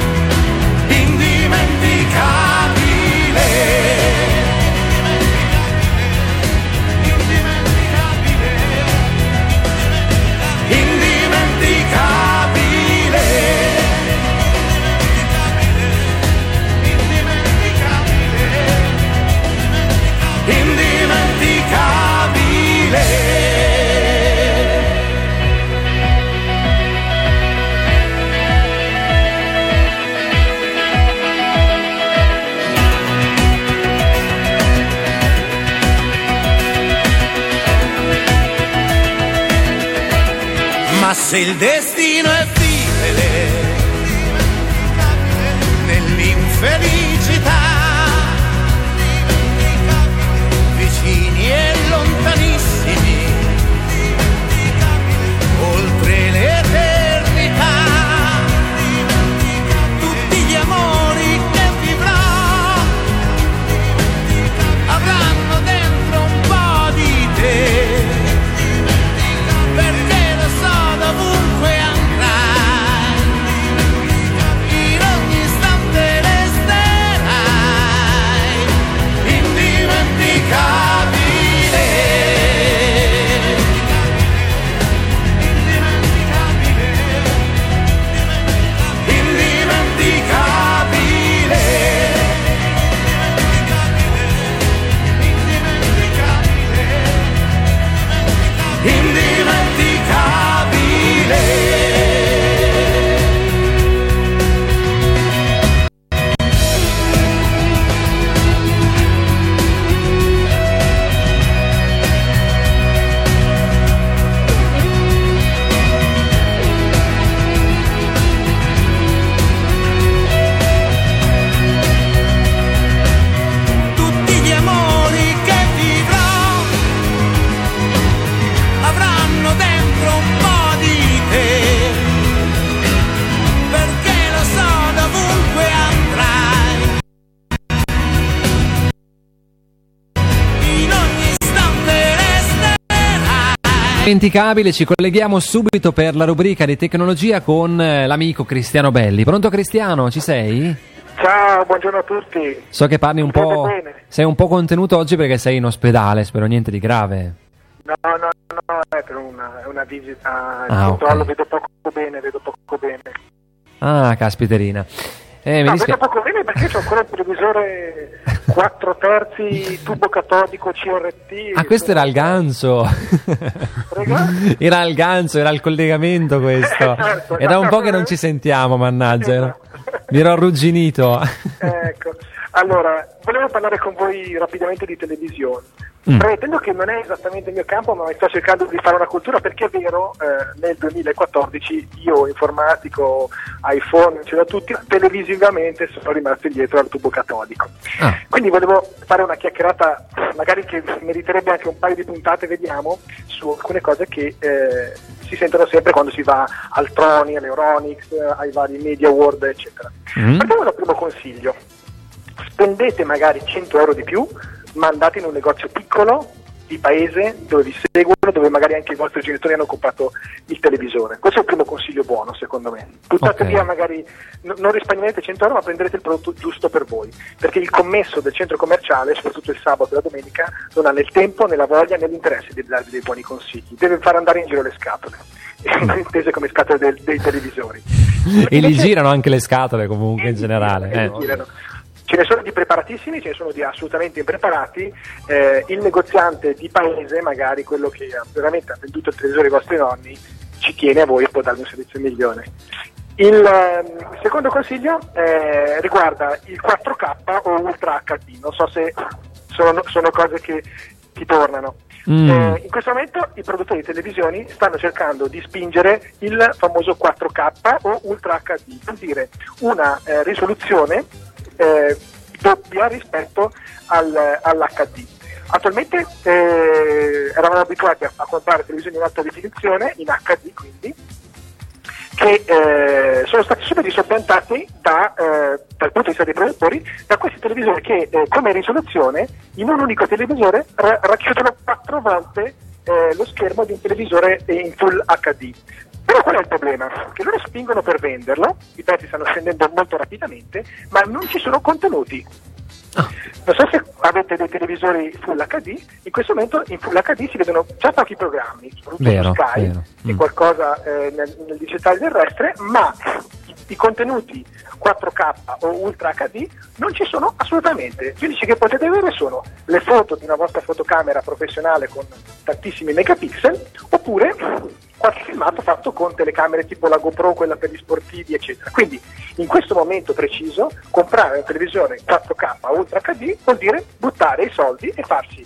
indimenticabile. Ma se il destino è vivere nell'infinito felicità, vicini e lontanissimi, oltre l'eternità, tutti gli amori che vivrò avranno dentro un po' di te, perché lo so dovunque andrai, in ogni istante resterai indimenticabile, indimenticabile, indimenticabile. Tutti gli amori che vivrò avranno dentro un po' di te, perché lo so dovunque andrai, in ogni istante resterai. Indimenticabile, ci colleghiamo subito per la rubrica di tecnologia con l'amico Cristiano Belli. Pronto Cristiano, ci sei? Ciao, buongiorno a tutti. So che parli un po'. Bene. Sei un po' contenuto oggi perché sei in ospedale, spero niente di grave. No, è per una visita, Ah, controllo, ok. vedo poco bene. Ah, caspiterina. Mi No, vedo dispiace. poco bene perché c'ho ancora un televisore 4/3 tubo catodico CRT. Ah, questo era il ganzo. Era il ganzo, era il collegamento questo. Certo, Era un po' che non ci sentiamo, mannaggia. Mi ero arrugginito. Ecco, allora, volevo parlare con voi rapidamente di televisione. Mm. Premettendo che non è esattamente il mio campo, ma sto cercando di fare una cultura, perché è vero, nel 2014 io, informatico, iPhone, ce l'ho tutti, televisivamente sono rimasto indietro al tubo catodico. Quindi volevo fare una chiacchierata, magari che meriterebbe anche un paio di puntate, vediamo, su alcune cose che si sentono sempre quando si va al Troni, all'Euronix, ai vari Media World, eccetera. Partiamo dal primo consiglio. Spendete magari 100 euro di più, ma andate in un negozio piccolo di paese dove vi seguono, dove magari anche i vostri genitori hanno comprato il televisore. Questo è il primo consiglio buono, secondo me. Buttate via magari, non risparmierete 100 euro, ma prenderete il prodotto giusto per voi, perché il commesso del centro commerciale, soprattutto il sabato e la domenica, non ha né il tempo, né la voglia, né l'interesse di darvi dei buoni consigli. Deve far andare in giro le scatole, intese come scatole dei televisori. E li girano anche le scatole comunque in generale. Girano. Ce ne sono di preparatissimi, ce ne sono di assolutamente impreparati. Il negoziante di paese, magari quello che veramente ha venduto il televisore ai vostri nonni, ci tiene a voi e può darvi un servizio migliore. Il secondo consiglio riguarda il 4K o Ultra HD. Non so se sono cose che ti tornano. In questo momento i produttori di televisioni stanno cercando di spingere il famoso 4K o Ultra HD, vuol dire una risoluzione doppia rispetto all'HD. Attualmente eravamo abituati a comprare televisioni in alta definizione, in HD quindi, che sono stati subito soppiantati dal punto di vista dei produttori da questi televisori che come risoluzione in un unico televisore racchiudono 4 volte lo schermo di un televisore in Full HD. Però qual è il problema? Che loro spingono per venderlo, i prezzi stanno scendendo molto rapidamente, ma non ci sono contenuti. Non so se avete dei televisori Full HD, in questo momento in Full HD si vedono già pochi programmi, soprattutto su Sky e qualcosa nel digitale terrestre, ma i contenuti 4K o Ultra HD non ci sono assolutamente. Gli unici che potete avere sono le foto di una vostra fotocamera professionale con tantissimi megapixel, oppure qualche filmato fatto con telecamere tipo la GoPro, quella per gli sportivi, eccetera. Quindi in questo momento preciso comprare un televisore 4K Ultra HD vuol dire buttare i soldi e farsi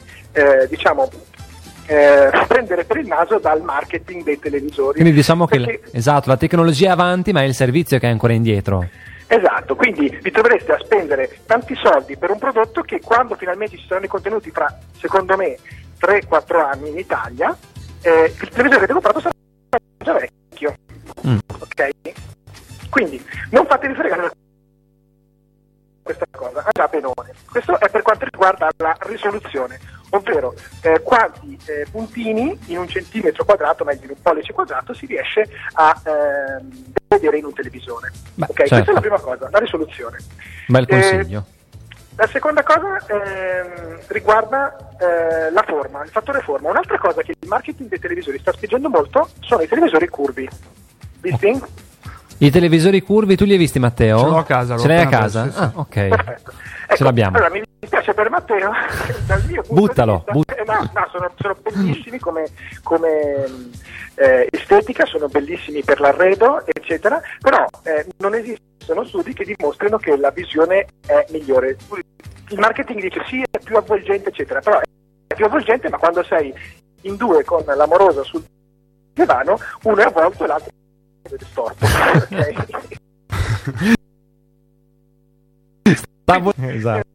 prendere per il naso dal marketing dei televisori. Quindi diciamo che esatto, la tecnologia è avanti, ma è il servizio che è ancora indietro. Esatto, quindi vi trovereste a spendere tanti soldi per un prodotto che quando finalmente ci saranno i contenuti fra, secondo me, 3-4 anni in Italia, il televisore che avete comprato sarà già vecchio. Ok? Quindi non fatevi fregare da questa cosa, ha già benone. Questo è per quanto riguarda la risoluzione, ovvero quanti puntini in un centimetro quadrato, meglio in un pollice quadrato, si riesce a vedere in un televisore. Ok, certo. Questa è la prima cosa, la risoluzione. Bel consiglio. La seconda cosa riguarda la forma, il fattore forma. Un'altra cosa che il marketing dei televisori sta spingendo molto sono i televisori curvi. Visti? I televisori curvi tu li hai visti, Matteo? Ce l'ho a casa. Ce l'hai a casa? Sì, sì. Ah, ok. Perfetto. Ce l'abbiamo. Allora, mi dispiace per Matteo, dal mio punto Buttalo. di vista, sono bellissimi come estetica, sono bellissimi per l'arredo, eccetera, però non esistono studi che dimostrino che la visione è migliore. Il marketing dice sì, è più avvolgente, eccetera, però è più avvolgente, ma quando sei in due con l'amorosa sul divano, uno è avvolto e l'altro è storto. Okay? Esatto.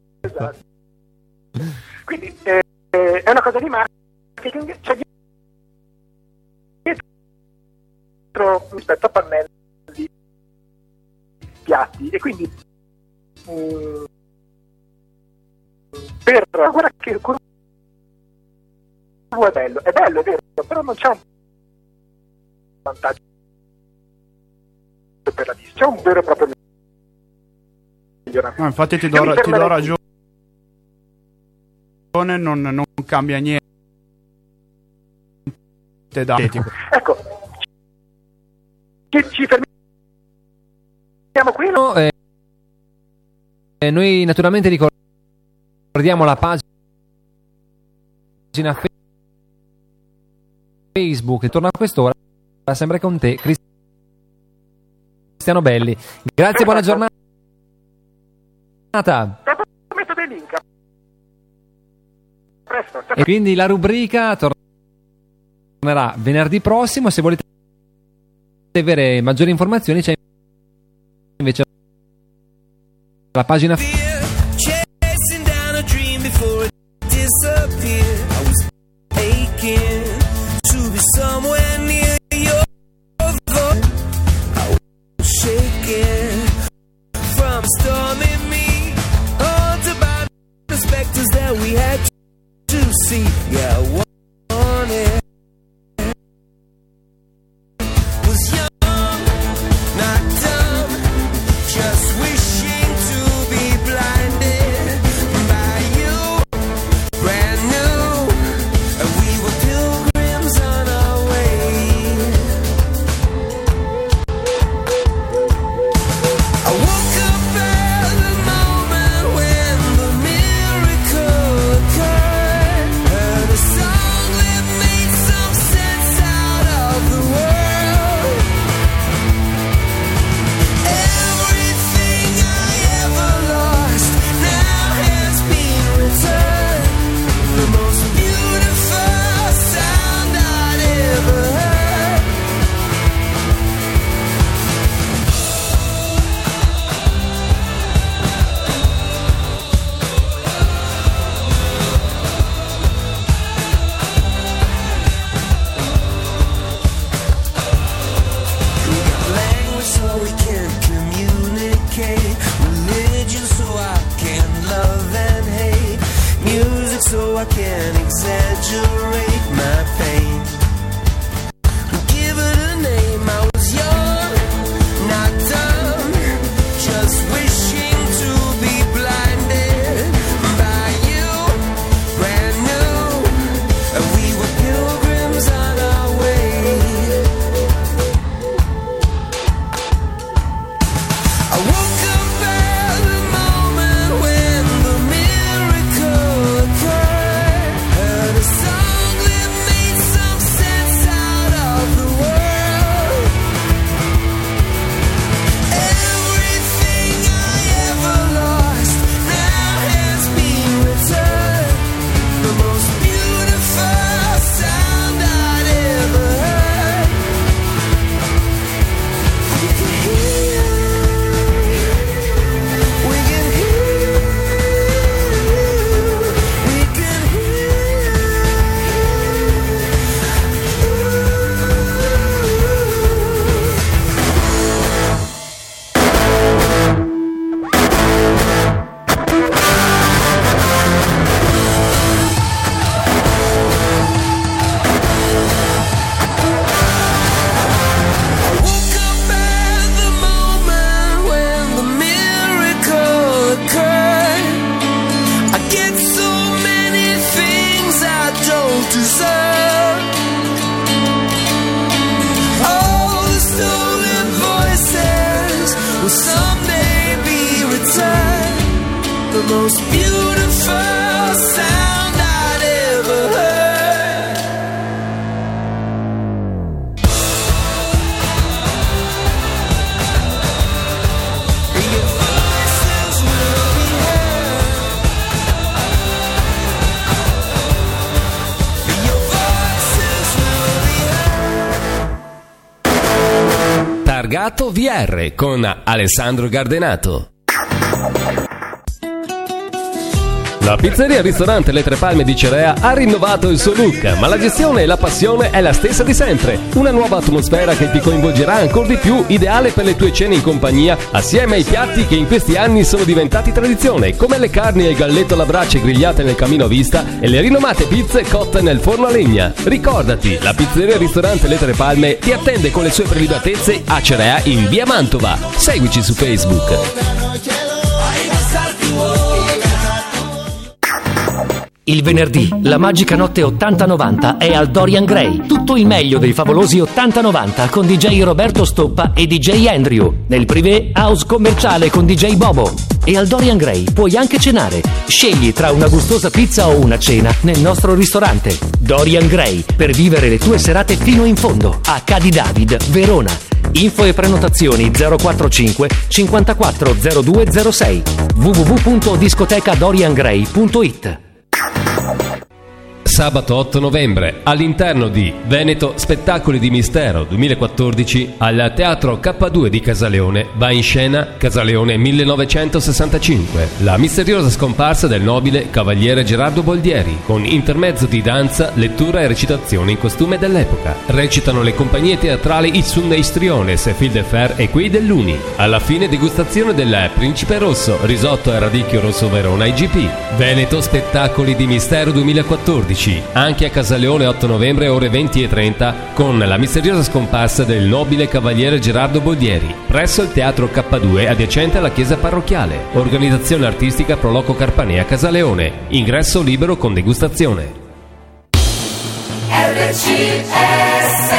Quindi è una cosa di marketing, c'è dietro rispetto a pannelli, piatti, e quindi per guarda che è bello, è vero, però non c'è un vantaggio per la vista, c'è un vero e proprio miglioramento. No, infatti ti do ragione, non cambia niente da etico. Ecco, ci fermiamo qui. No, noi naturalmente ricordiamo la pagina Facebook, torna a quest'ora, sempre con te, Cristiano Belli. Grazie, buona giornata. Metto dei link. Presto. E quindi la rubrica tornerà venerdì prossimo. Se volete avere maggiori informazioni c'è invece la pagina that we had to see. Yeah, I wanted was young, not dumb, just wishing to be blinded by you, brand new, and we were pilgrims on our way. I woke up at the moment when the miracle occurred. Heard a song that made some sense out of the world. Everything I ever lost now has been returned. The most beautiful sound I'd ever heard. Language so we can communicate, religion so I can love and hate, music so I can exaggerate my pain. Give it a name, I was young, not dumb, just wishing to be blinded by you, brand new, and we were pilgrims on our way. I woke up at the moment when the miracle occurred. Heard a song deserve. All the stolen voices will someday be returned. The most beautiful sound I'd ever heard. Your voices will be heard. Your voices will be heard. Targato VR con Alessandro Gardenato. La pizzeria ristorante Le Tre Palme di Cerea ha rinnovato il suo look, ma la gestione e la passione è la stessa di sempre. Una nuova atmosfera che ti coinvolgerà ancora di più, ideale per le tue cene in compagnia, assieme ai piatti che in questi anni sono diventati tradizione, come le carni e il galletto alla brace grigliate nel camino a vista e le rinomate pizze cotte nel forno a legna. Ricordati, la pizzeria ristorante Le Tre Palme ti attende con le sue prelibatezze a Cerea in via Mantova. Seguici su Facebook. Il venerdì, la magica notte 80-90 è al Dorian Gray. Tutto il meglio dei favolosi 80-90 con DJ Roberto Stoppa e DJ Andrew. Nel privé, house commerciale con DJ Bobo. E al Dorian Gray puoi anche cenare. Scegli tra una gustosa pizza o una cena nel nostro ristorante. Dorian Gray, per vivere le tue serate fino in fondo. A Cadi David, Verona. Info e prenotazioni 045 54 0206 www.discotecadoriangray.it. Sabato 8 novembre, all'interno di Veneto Spettacoli di Mistero 2014, al Teatro K2 di Casaleone, va in scena Casaleone 1965, la misteriosa scomparsa del nobile cavaliere Gerardo Boldieri, con intermezzo di danza, lettura e recitazione in costume dell'epoca. Recitano le compagnie teatrali Il Sunne Istriones, Fil de Fer e Quei dell'Uni. Alla fine degustazione del Principe Rosso, risotto e radicchio rosso Verona IGP. Veneto Spettacoli di Mistero 2014, anche a Casaleone 8 novembre ore 20:30, con la misteriosa scomparsa del nobile cavaliere Gerardo Boldieri, presso il Teatro K2 adiacente alla chiesa parrocchiale. Organizzazione artistica Proloco Carpanea Casaleone. Ingresso libero con degustazione. RCS.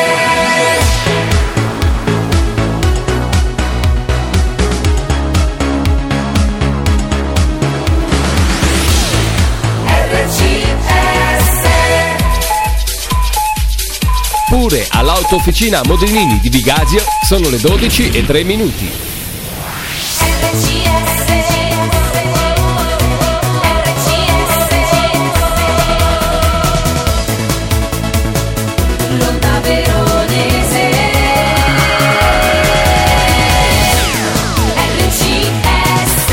Pure all'autofficina Modrinini di Bigasio sono le 12:03. L'onda veronese. RCS.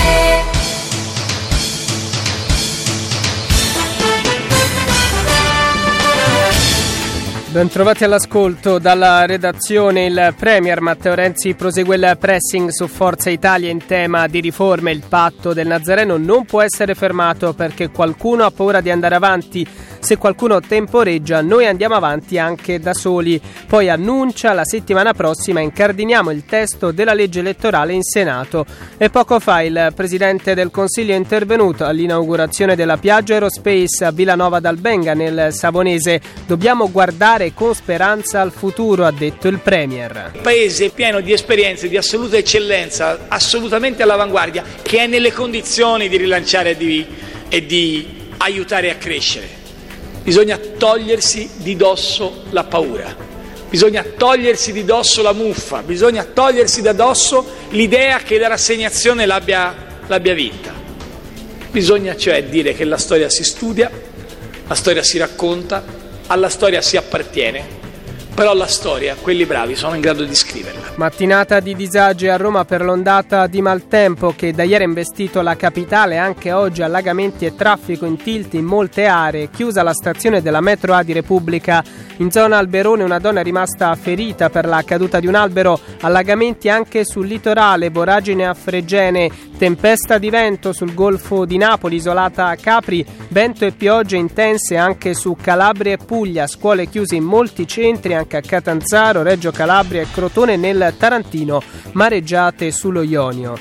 Bentrovati all'ascolto dalla redazione. Il Premier Matteo Renzi prosegue il pressing su Forza Italia in tema di riforme. Il patto del Nazareno non può essere fermato perché qualcuno ha paura di andare avanti. Se qualcuno temporeggia, noi andiamo avanti anche da soli. Poi annuncia la settimana prossima incardiniamo il testo della legge elettorale in Senato. E poco fa il Presidente del Consiglio è intervenuto all'inaugurazione della Piaggio Aerospace a Villanova d'Albenga nel Savonese. Dobbiamo guardare con speranza al futuro, ha detto il Premier. Un paese pieno di esperienze di assoluta eccellenza, assolutamente all'avanguardia, che è nelle condizioni di rilanciare e di aiutare a crescere. Bisogna togliersi di dosso la paura, bisogna togliersi di dosso la muffa, bisogna togliersi da dosso l'idea che la rassegnazione l'abbia vinta. Bisogna cioè dire che la storia si studia, la storia si racconta, alla storia si appartiene, però la storia, quelli bravi, sono in grado di scriverla. Mattinata di disagi a Roma per l'ondata di maltempo che da ieri ha investito la capitale, anche oggi allagamenti e traffico in tilt in molte aree. Chiusa la stazione della metro A di Repubblica. In zona Alberone una donna è rimasta ferita per la caduta di un albero. Allagamenti anche sul litorale, voragine a Fregene, tempesta di vento sul golfo di Napoli, isolata a Capri, vento e piogge intense anche su Calabria e Puglia, scuole chiuse in molti centri anche a Catanzaro, Reggio Calabria e Crotone nel Tarantino, mareggiate sullo Ionio.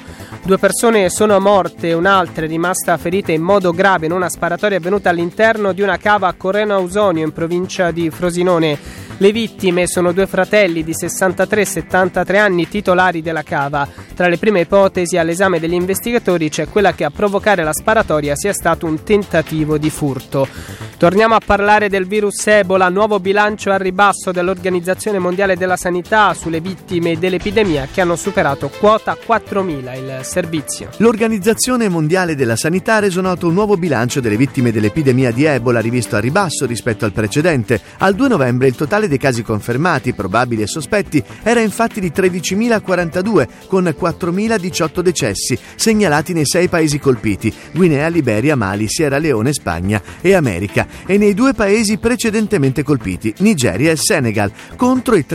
2 persone sono morte, un'altra è rimasta ferita in modo grave in una sparatoria avvenuta all'interno di una cava a Correno Ausonio in provincia di Frosinone. Le vittime sono 2 fratelli di 63 e 73 anni titolari della cava. Tra le prime ipotesi all'esame degli investigatori c'è quella che a provocare la sparatoria sia stato un tentativo di furto. Torniamo a parlare del virus Ebola, nuovo bilancio al ribasso dell'Organizzazione Mondiale della Sanità sulle vittime dell'epidemia che hanno superato quota 4.000 il servizio. L'Organizzazione Mondiale della Sanità ha reso noto un nuovo bilancio delle vittime dell'epidemia di Ebola rivisto a ribasso rispetto al precedente. Al 2 novembre il totale dei casi confermati, probabili e sospetti era infatti di 13.042 con 4.018 decessi segnalati nei 6 paesi colpiti: Guinea, Liberia, Mali, Sierra Leone, Spagna e America, e nei 2 paesi precedentemente colpiti, Nigeria e Senegal, contro i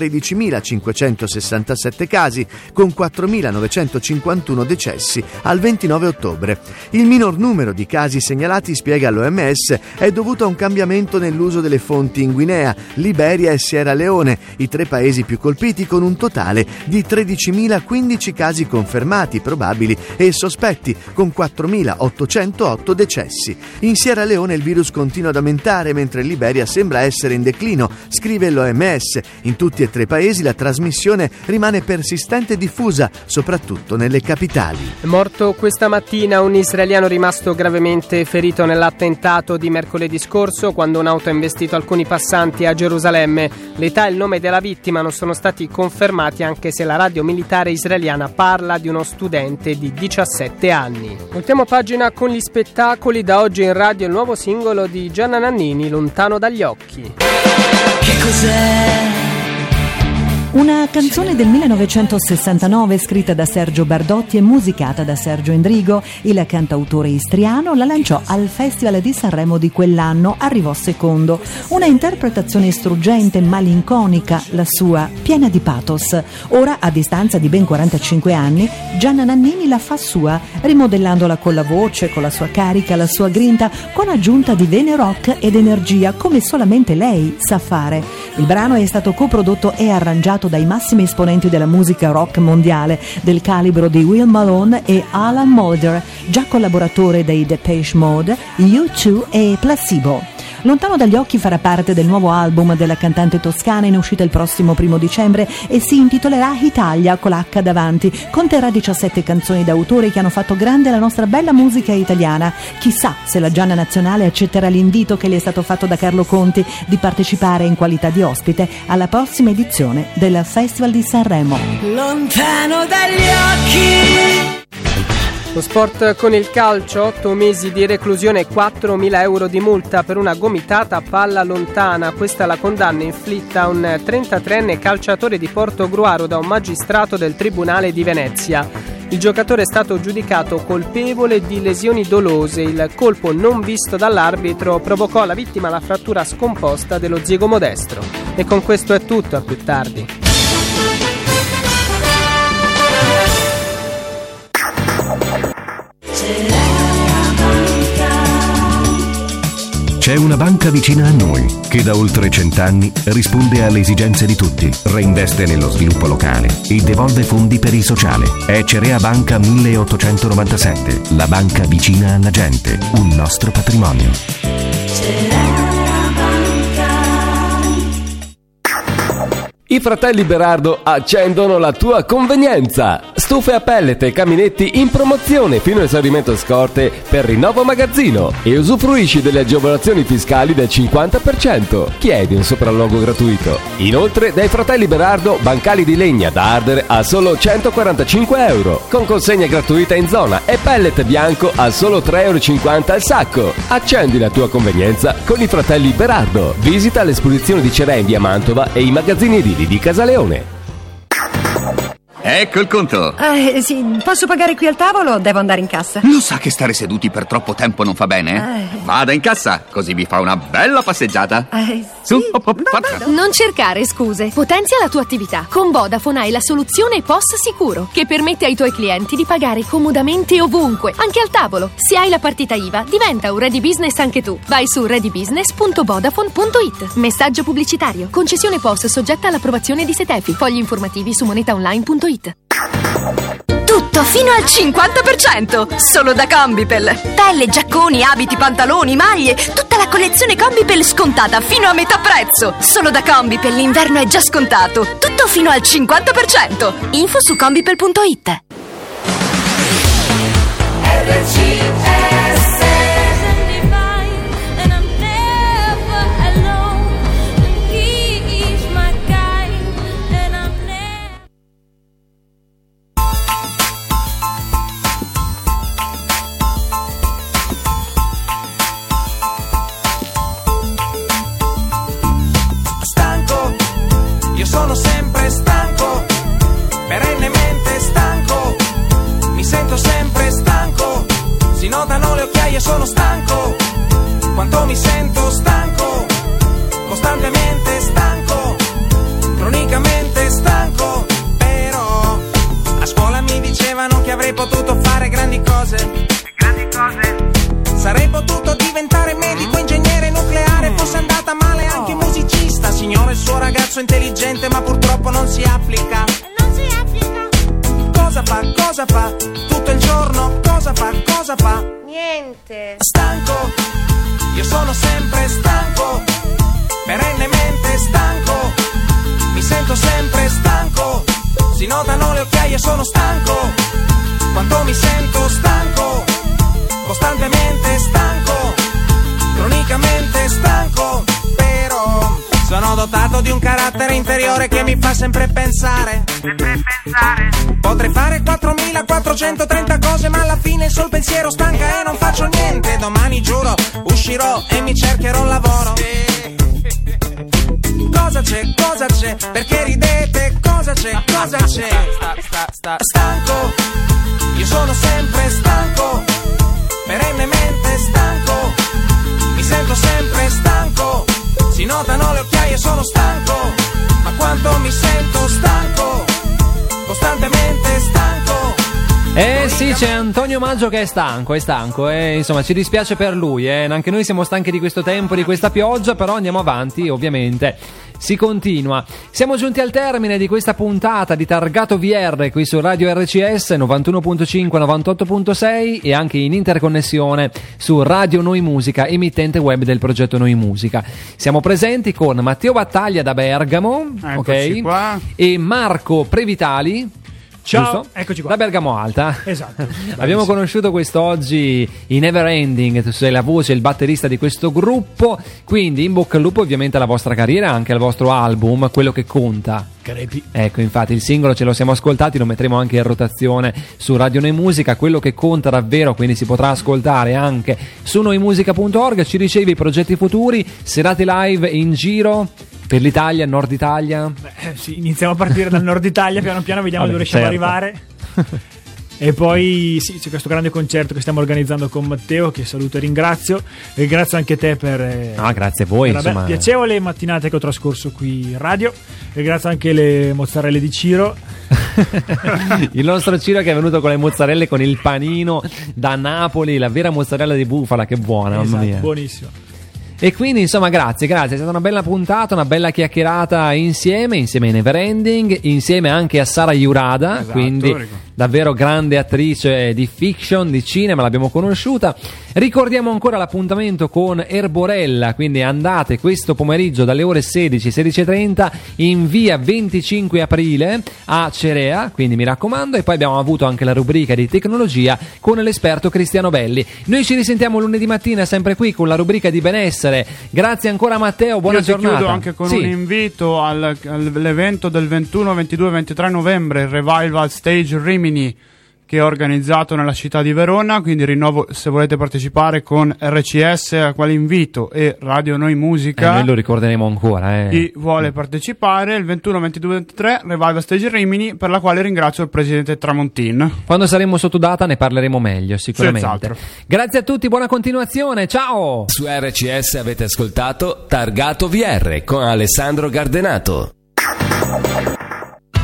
13.567 casi con 4.951 decessi al 29 ottobre. Il minor numero di casi segnalati, spiega l'OMS, è dovuto a un cambiamento nell'uso delle fonti in Guinea, Liberia e Sierra Leone, i 3 paesi più colpiti, con un totale di 13.015 casi confermati, probabili e sospetti, con 4.808 decessi. In Sierra Leone il virus continua ad aumentare, mentre in Liberia sembra essere in declino, scrive l'OMS. In tutti e 3 paesi la trasmissione rimane persistente e diffusa, soprattutto nelle capitali. È morto questa mattina un israeliano rimasto gravemente ferito nell'attentato di mercoledì scorso, quando un'auto ha investito alcuni passanti a Gerusalemme. L'età e il nome della vittima non sono stati confermati, anche se la radio militare israeliana parla di uno studente di 17 anni. Ultima pagina con gli spettacoli. Da oggi in radio il nuovo singolo di Gianna Nannini, Lontano dagli occhi. Che cos'è? Una canzone del 1969 scritta da Sergio Bardotti e musicata da Sergio Endrigo. Il cantautore istriano la lanciò al Festival di Sanremo di quell'anno, arrivò secondo. Una interpretazione struggente, malinconica, la sua, piena di pathos. Ora, a distanza di ben 45 anni, Gianna Nannini la fa sua, rimodellandola con la voce, con la sua carica, la sua grinta, con aggiunta di vene rock ed energia, come solamente lei sa fare. Il brano è stato coprodotto e arrangiato dai massimi esponenti della musica rock mondiale, del calibro di Will Malone e Alan Moulder, già collaboratore dei Depeche Mode, U2 e Placebo. Lontano dagli occhi farà parte del nuovo album della cantante toscana, in uscita il prossimo 1 dicembre, e si intitolerà Italia con l'H davanti. Conterrà 17 canzoni d'autore che hanno fatto grande la nostra bella musica italiana. Chissà se la Gianna Nazionale accetterà l'invito che le è stato fatto da Carlo Conti di partecipare in qualità di ospite alla prossima edizione del Festival di Sanremo. Lontano dagli occhi. Lo sport con il calcio, 8 mesi di reclusione e 4.000 euro di multa per una gomitata a palla lontana. Questa è la condanna inflitta a un 33enne calciatore di Portogruaro da un magistrato del Tribunale di Venezia. Il giocatore è stato giudicato colpevole di lesioni dolose. Il colpo non visto dall'arbitro provocò alla vittima la frattura scomposta dello zigomo destro. E con questo è tutto, a più tardi. C'è una banca vicina a noi che da oltre 100 anni risponde alle esigenze di tutti, reinveste nello sviluppo locale e devolve fondi per il sociale. È Cerea Banca 1897, la banca vicina alla gente, un nostro patrimonio. I fratelli Berardo accendono la tua convenienza. Stufe a pellet e caminetti in promozione fino a esaurimento scorte per rinnovo magazzino e usufruisci delle agevolazioni fiscali del 50%. Chiedi un sopralluogo gratuito. Inoltre dai fratelli Berardo bancali di legna da ardere a solo 145 euro con consegna gratuita in zona e pellet bianco a solo 3,50 euro al sacco. Accendi la tua convenienza con i fratelli Berardo. Visita l'esposizione di Cerea in via Mantova e i magazzini edili di Casaleone. Ecco il conto. Sì, posso pagare qui al tavolo o devo andare in cassa? Lo sa che stare seduti per troppo tempo non fa bene? Vada in cassa, così vi fa una bella passeggiata. Su, forza. Non cercare scuse. Potenzia la tua attività. Con Vodafone hai la soluzione POS Sicuro, che permette ai tuoi clienti di pagare comodamente ovunque, anche al tavolo. Se hai la partita IVA, diventa un ready business anche tu. Vai su readybusiness.vodafone.it. Messaggio pubblicitario. Concessione POS soggetta all'approvazione di Setefi. Fogli informativi su monetaonline.it. Tutto fino al 50%, solo da Combipel. Pelle, giacconi, abiti, pantaloni, maglie, tutta la collezione Combipel scontata fino a metà prezzo. Solo da Combipel l'inverno è già scontato, tutto fino al 50%. Info su combipel.it. Sono sempre stanco, perennemente stanco, mi sento sempre stanco, si notano le occhiaie, sono stanco, quanto mi sento stanco, costantemente stanco, cronicamente stanco, però a scuola mi dicevano che avrei potuto fare grandi cose, sarei potuto diventare medico, ingegnere nucleare, fosse andata male anche musicista, signore il suo ragazzo intelligente ma purtroppo non si applica. Cosa fa? Tutto il giorno cosa fa? Niente. Stanco, io sono sempre stanco, perennemente stanco, mi sento sempre stanco, si notano le occhiaie, sono stanco, quanto mi sento stanco, costantemente stanco, cronicamente stanco, però sono dotato di un carattere interiore che mi fa sempre pensare. Potrei fare 4430 cose ma alla fine il sol pensiero stanca e non faccio niente. Domani giuro uscirò e mi cercherò un lavoro. Cosa c'è? Perché ridete? Cosa c'è? Stanco, io sono sempre stanco, perennemente stanco, mi sento sempre stanco, si notano le occhiaie, sono stanco, ma quanto mi sento stanco, costantemente stanco. Sì, c'è Antonio Maggio che è stanco, insomma ci dispiace per lui, anche noi siamo stanchi di questo tempo, di questa pioggia, però andiamo avanti, ovviamente. Si continua. Siamo giunti al termine di questa puntata di Targato VR qui su Radio RCS 91.5, 98.6 e anche in interconnessione su Radio Noi Musica, emittente web del progetto Noi Musica. Siamo presenti con Matteo Battaglia da Bergamo, eccoci qua, e Marco Previtali. Ciao, giusto? Eccoci qua. Da Bergamo Alta. Esatto. Abbiamo conosciuto quest'oggi i Neverending, tu sei la voce, il batterista di questo gruppo, quindi in bocca al lupo ovviamente alla vostra carriera, anche al vostro album, quello che conta. Crepi. Ecco, infatti il singolo ce lo siamo ascoltati, lo metteremo anche in rotazione su Radio Noi Musica, quello che conta davvero, quindi si potrà ascoltare anche su noimusica.org. Ci ricevi i progetti futuri, serate live in giro per l'Italia, Nord Italia? Sì, iniziamo a partire dal Nord Italia, piano piano vediamo dove riusciamo ad arrivare. E poi sì, c'è questo grande concerto che stiamo organizzando con Matteo, che saluto e ringrazio. E ringrazio anche te per grazie a voi, insomma, piacevole mattinate che ho trascorso qui in radio. Ringrazio anche le mozzarelle di Ciro. Il nostro Ciro che è venuto con le mozzarelle, con il panino da Napoli, la vera mozzarella di bufala, che buona, esatto, mamma mia. Buonissimo. E quindi insomma grazie, è stata una bella puntata, una bella chiacchierata insieme ai Neverending, insieme anche a Sara Jurada, esatto, quindi davvero grande attrice di fiction, di cinema, l'abbiamo conosciuta. Ricordiamo ancora l'appuntamento con Erborella, quindi andate questo pomeriggio dalle ore 16-16:30 in via 25 aprile a Cerea, quindi mi raccomando. E poi abbiamo avuto anche la rubrica di tecnologia con l'esperto Cristiano Belli. Noi ci risentiamo lunedì mattina sempre qui con la rubrica di benessere. Grazie ancora Matteo, buona giornata. Chiudo anche con un invito all'evento del 21, 22 e 23 novembre, il Revival Stage Rimini, che è organizzato nella città di Verona, quindi rinnovo se volete partecipare con RCS a quale invito e Radio Noi Musica. Noi lo ricorderemo ancora. Chi vuole partecipare il 21, 22 e 23 Revival Stage Rimini, per la quale ringrazio il presidente Tramontin. Quando saremo sotto data ne parleremo meglio, sicuramente. Senz'altro. Grazie a tutti, buona continuazione, ciao! Su RCS avete ascoltato Targato VR con Alessandro Gardenato.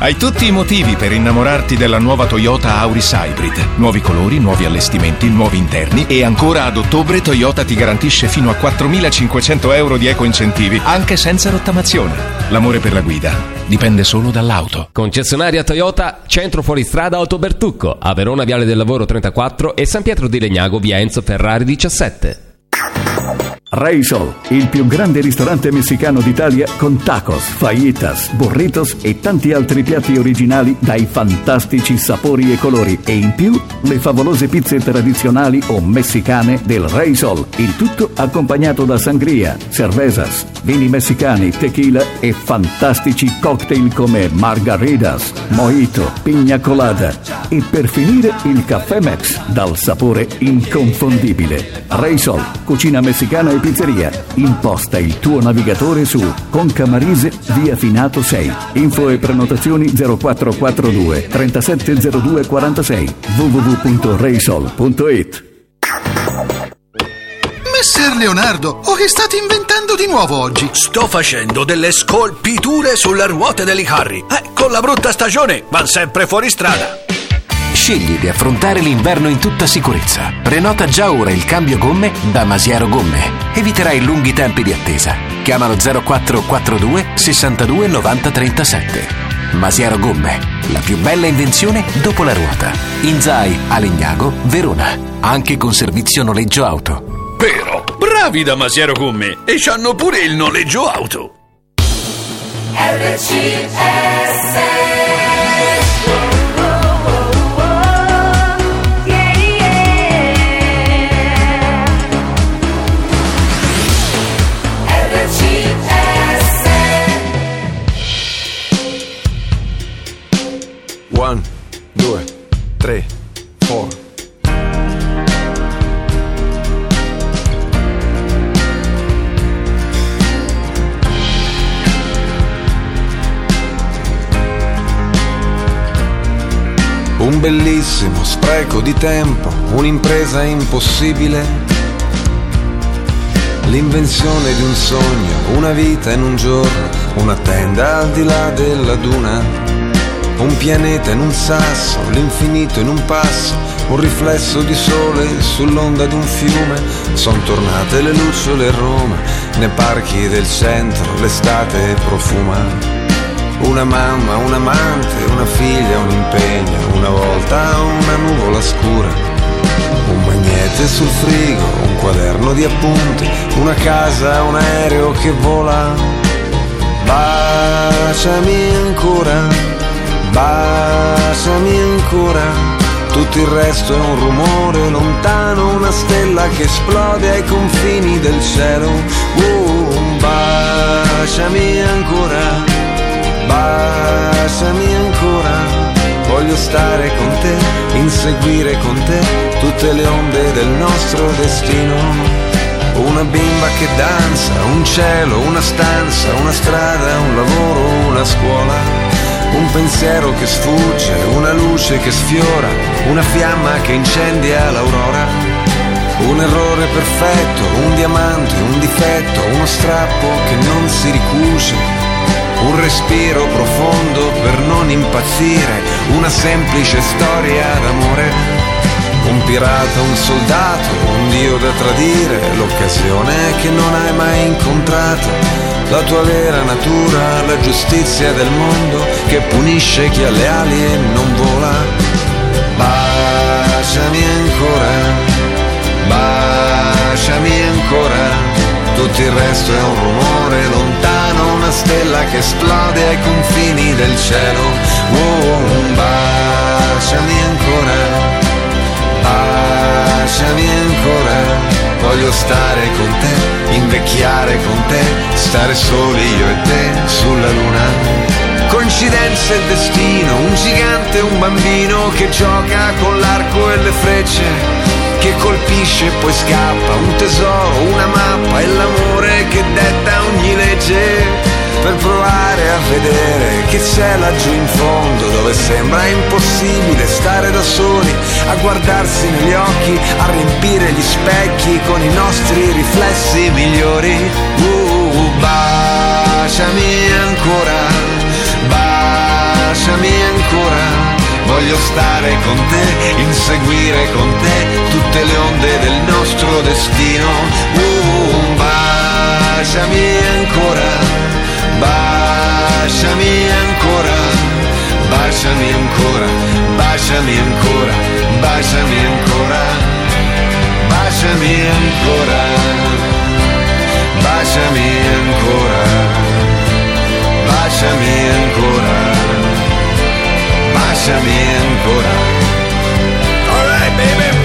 Hai tutti i motivi per innamorarti della nuova Toyota Auris Hybrid. Nuovi colori, nuovi allestimenti, nuovi interni e ancora ad ottobre Toyota ti garantisce fino a 4.500 euro di eco-incentivi, anche senza rottamazione. L'amore per la guida dipende solo dall'auto. Concessionaria Toyota, centro fuoristrada Autobertucco, a Verona Viale del Lavoro 34 e San Pietro di Legnago via Enzo Ferrari 17. Reysol, il più grande ristorante messicano d'Italia con tacos, fajitas, burritos e tanti altri piatti originali dai fantastici sapori e colori e in più le favolose pizze tradizionali o messicane del Reysol, il tutto accompagnato da sangria, cervezas, vini messicani, tequila e fantastici cocktail come margaritas, mojito, piña colada e per finire il caffè Max dal sapore inconfondibile. Reysol, cucina messicana e pizzeria. Imposta il tuo navigatore su Concamarise via Finato 6. Info e prenotazioni 0442 3702 46 www.reysol.it. Messer Leonardo, che state inventando di nuovo oggi? Sto facendo delle scolpiture sulle ruote degli carri. Con la brutta stagione van sempre fuori strada. Scegli di affrontare l'inverno in tutta sicurezza. Prenota già ora il cambio gomme da Masiaro Gomme. Eviterai lunghi tempi di attesa. Chiamalo 0442 62 90 37. Masiaro Gomme, la più bella invenzione dopo la ruota. In Zai, a Legnago, Verona. Anche con servizio noleggio auto. Però, bravi da Masiaro Gomme! E c'hanno pure il noleggio auto. RCS. One, 2, 3, 4. Un bellissimo spreco di tempo, un'impresa impossibile, l'invenzione di un sogno, una vita in un giorno, una tenda al di là della duna. Un pianeta in un sasso, l'infinito in un passo, un riflesso di sole sull'onda di un fiume. Son tornate le lucciole a Roma, nei parchi del centro l'estate profuma. Una mamma, un amante, una figlia, un impegno, una volta una nuvola scura. Un magnete sul frigo, un quaderno di appunti, una casa, un aereo che vola. Baciami ancora. Baciami ancora, tutto il resto è un rumore lontano, una stella che esplode ai confini del cielo. Baciami ancora, baciami ancora, voglio stare con te, inseguire con te tutte le onde del nostro destino. Una bimba che danza, un cielo, una stanza, una strada, un lavoro, una scuola. Un pensiero che sfugge, una luce che sfiora, una fiamma che incendia l'aurora. Un errore perfetto, un diamante, un difetto, uno strappo che non si ricuce. Un respiro profondo per non impazzire, una semplice storia d'amore. Un pirata, un soldato, un dio da tradire, l'occasione che non hai mai incontrato. La tua vera natura, la giustizia del mondo che punisce chi ha le ali e non vola. Baciami ancora, baciami ancora, tutto il resto è un rumore lontano, una stella che esplode ai confini del cielo. Baciami ancora, baciami ancora, voglio stare con te, invecchiare con te, stare soli io e te sulla luna. Coincidenze e destino, un gigante e un bambino che gioca con l'arco e le frecce, che colpisce e poi scappa, un tesoro, una mappa e l'amore che detta ogni legge. Per provare a vedere che c'è laggiù in fondo, dove sembra impossibile stare da soli, a guardarsi negli occhi, a riempire gli specchi con i nostri riflessi migliori. Baciami ancora, baciami voglio stare con te, inseguire con te tutte le onde del nostro destino. Baciami ancora, baciami ancora, baciami ancora, baciami ancora, baciami ancora, baciami ancora, baciami ancora, baciami ancora, baciami ancora. All right, baby.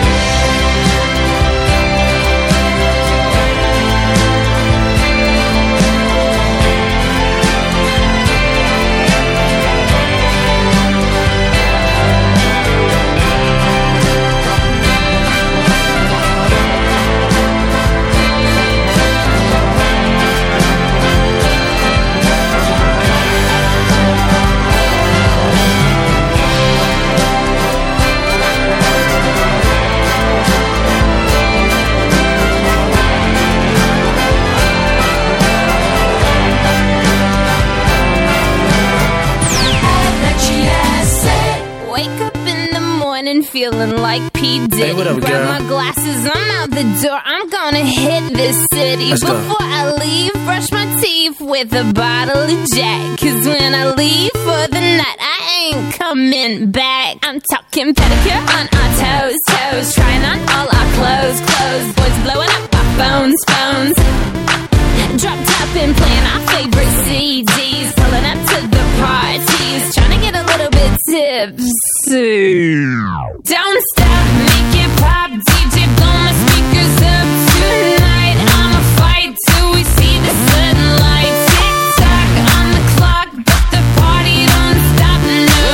Feeling like P. Diddy. Hey, what up, grab girl? my glasses, I'm out the door. I'm gonna hit this city. Let's go. Before I leave, brush my teeth with a bottle of Jack. Cause when I leave for the night, I ain't coming back. I'm talking pedicure on our toes, toes. Trying on all our clothes, clothes. Boys blowing up our phones, phones. Drop top and playing our favorite CDs. Pulling up to the parties. Trying to get a little bit tipsy. Don't stop, make it pop. DJ, blow my speakers up tonight. I'ma fight till we see the sunlight. Tick tock on the clock, but the party don't stop. No.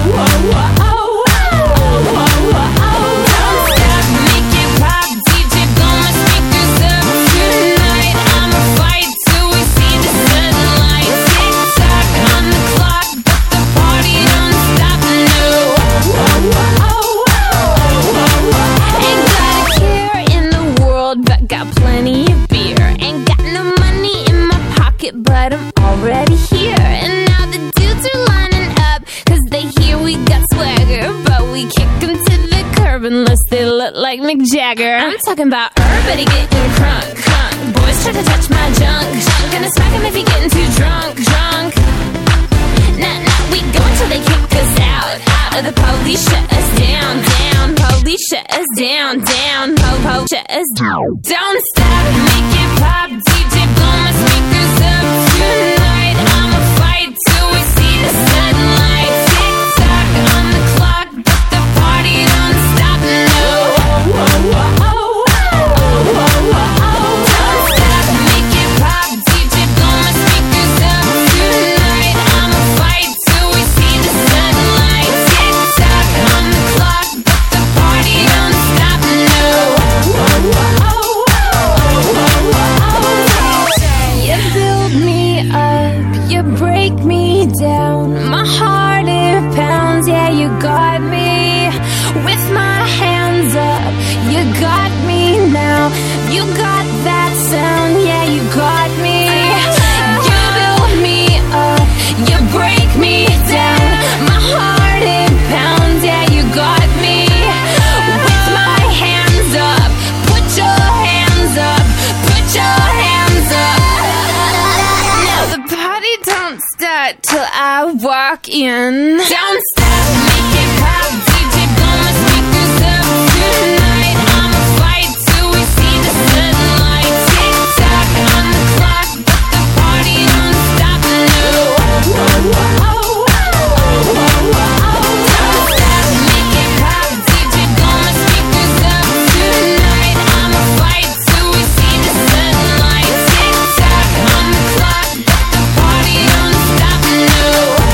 Don't stop, make it pop. DJ, blow my speakers up tonight. I'ma fight till we see the sunlight. Tick tock on the clock, but the party don't stop. No. Ain't got a care in the world, but got plenty of beer. Ain't got no money in my pocket, but I'm already here. And now the dudes are lining up, cause they hear we got swagger. But we kick them to the curb unless they look like Mick Jagger. I'm talking about everybody getting crunk, crunk. Boys try to touch my junk, junk. Gonna smack him if he getting too drunk, drunk. Nah, we go until they kick us out, out. Or the police shut us down, down. Police shut us down, down. Po, shut us down. Don't stop, make it pop. DJ, blow my speakers up tonight. I'ma fight till we see the sunlight. Tick tock on the clock, but the party don't stop. No. Don't stop, make it pop. DJ, blow my speakers up tonight. I'ma fight till we see the sunlight. Tick tock on the clock, but the party don't stop. No. You build me up, you break me down. My heart it pounds, yeah, you got me. With my hands up, you got me now. You got that sound, yeah, you got me. You build me up, you break me down. My heart it pounds, yeah, you got me. With my hands up, put your hands up, put your hands up. Now the party don't start till I walk in. Don't stop, make it pop. DJ, blow my speakers up tonight. I'ma fight till we see the sunlight. Tick tock on the clock, but the party don't stop. No. Don't stop, make it pop. DJ, blow my speakers up tonight. I'ma fight till we see the sunlight. Tick tock on the clock, but the party don't stop. No.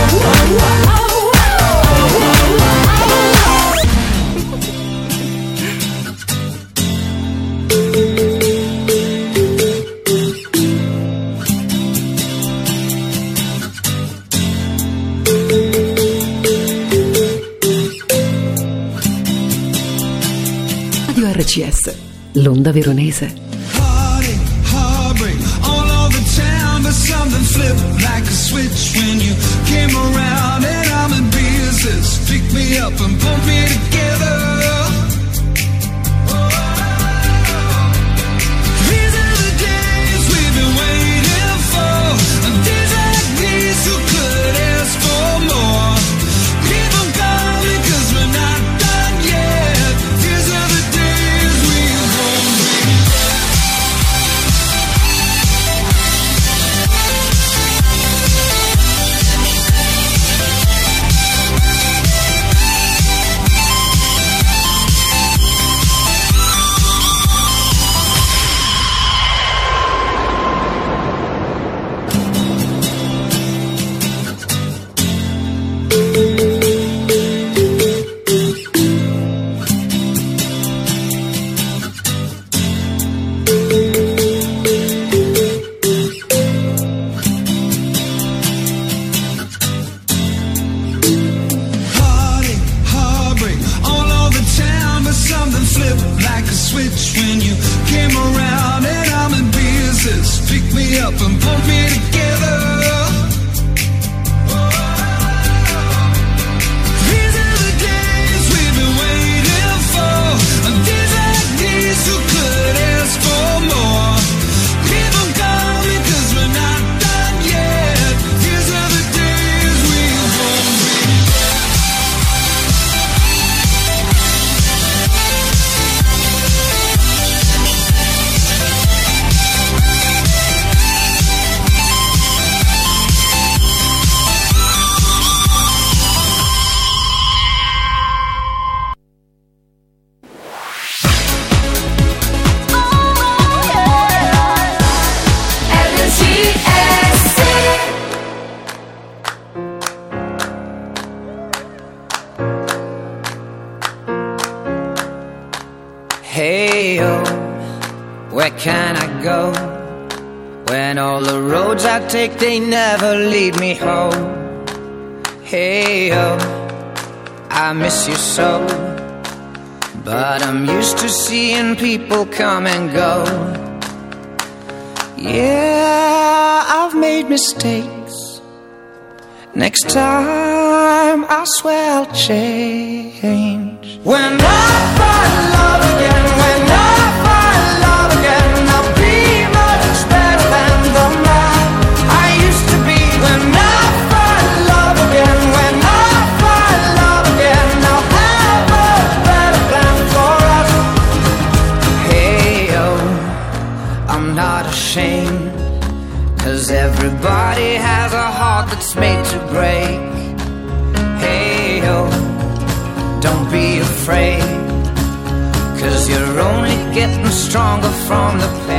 Radio RCS, l'onda veronese. Heartbreak all over town, but something flipped like a switch when you came around, and I'm in pieces. Pick me up and put me together. These are the days we've been waiting for. Days like these, who could ask for more? Keep on coming, 'cause we're not done yet. These are the days we won't Hey, oh, where can I go? When all the roads I take, they never lead me home. Hey, oh, I miss you so. But I'm used to seeing people come and go. Yeah, I've made mistakes. Next time, I swear I'll change. When I find love again, when I find love again, I'll be much better than the man I used to be. When I find love again, when I find love again, I'll have a better plan for us. Hey, oh, I'm not ashamed, 'cause everybody has a heart that's made to break. Hey, oh, don't be afraid, 'cause you're only getting stronger from the pain.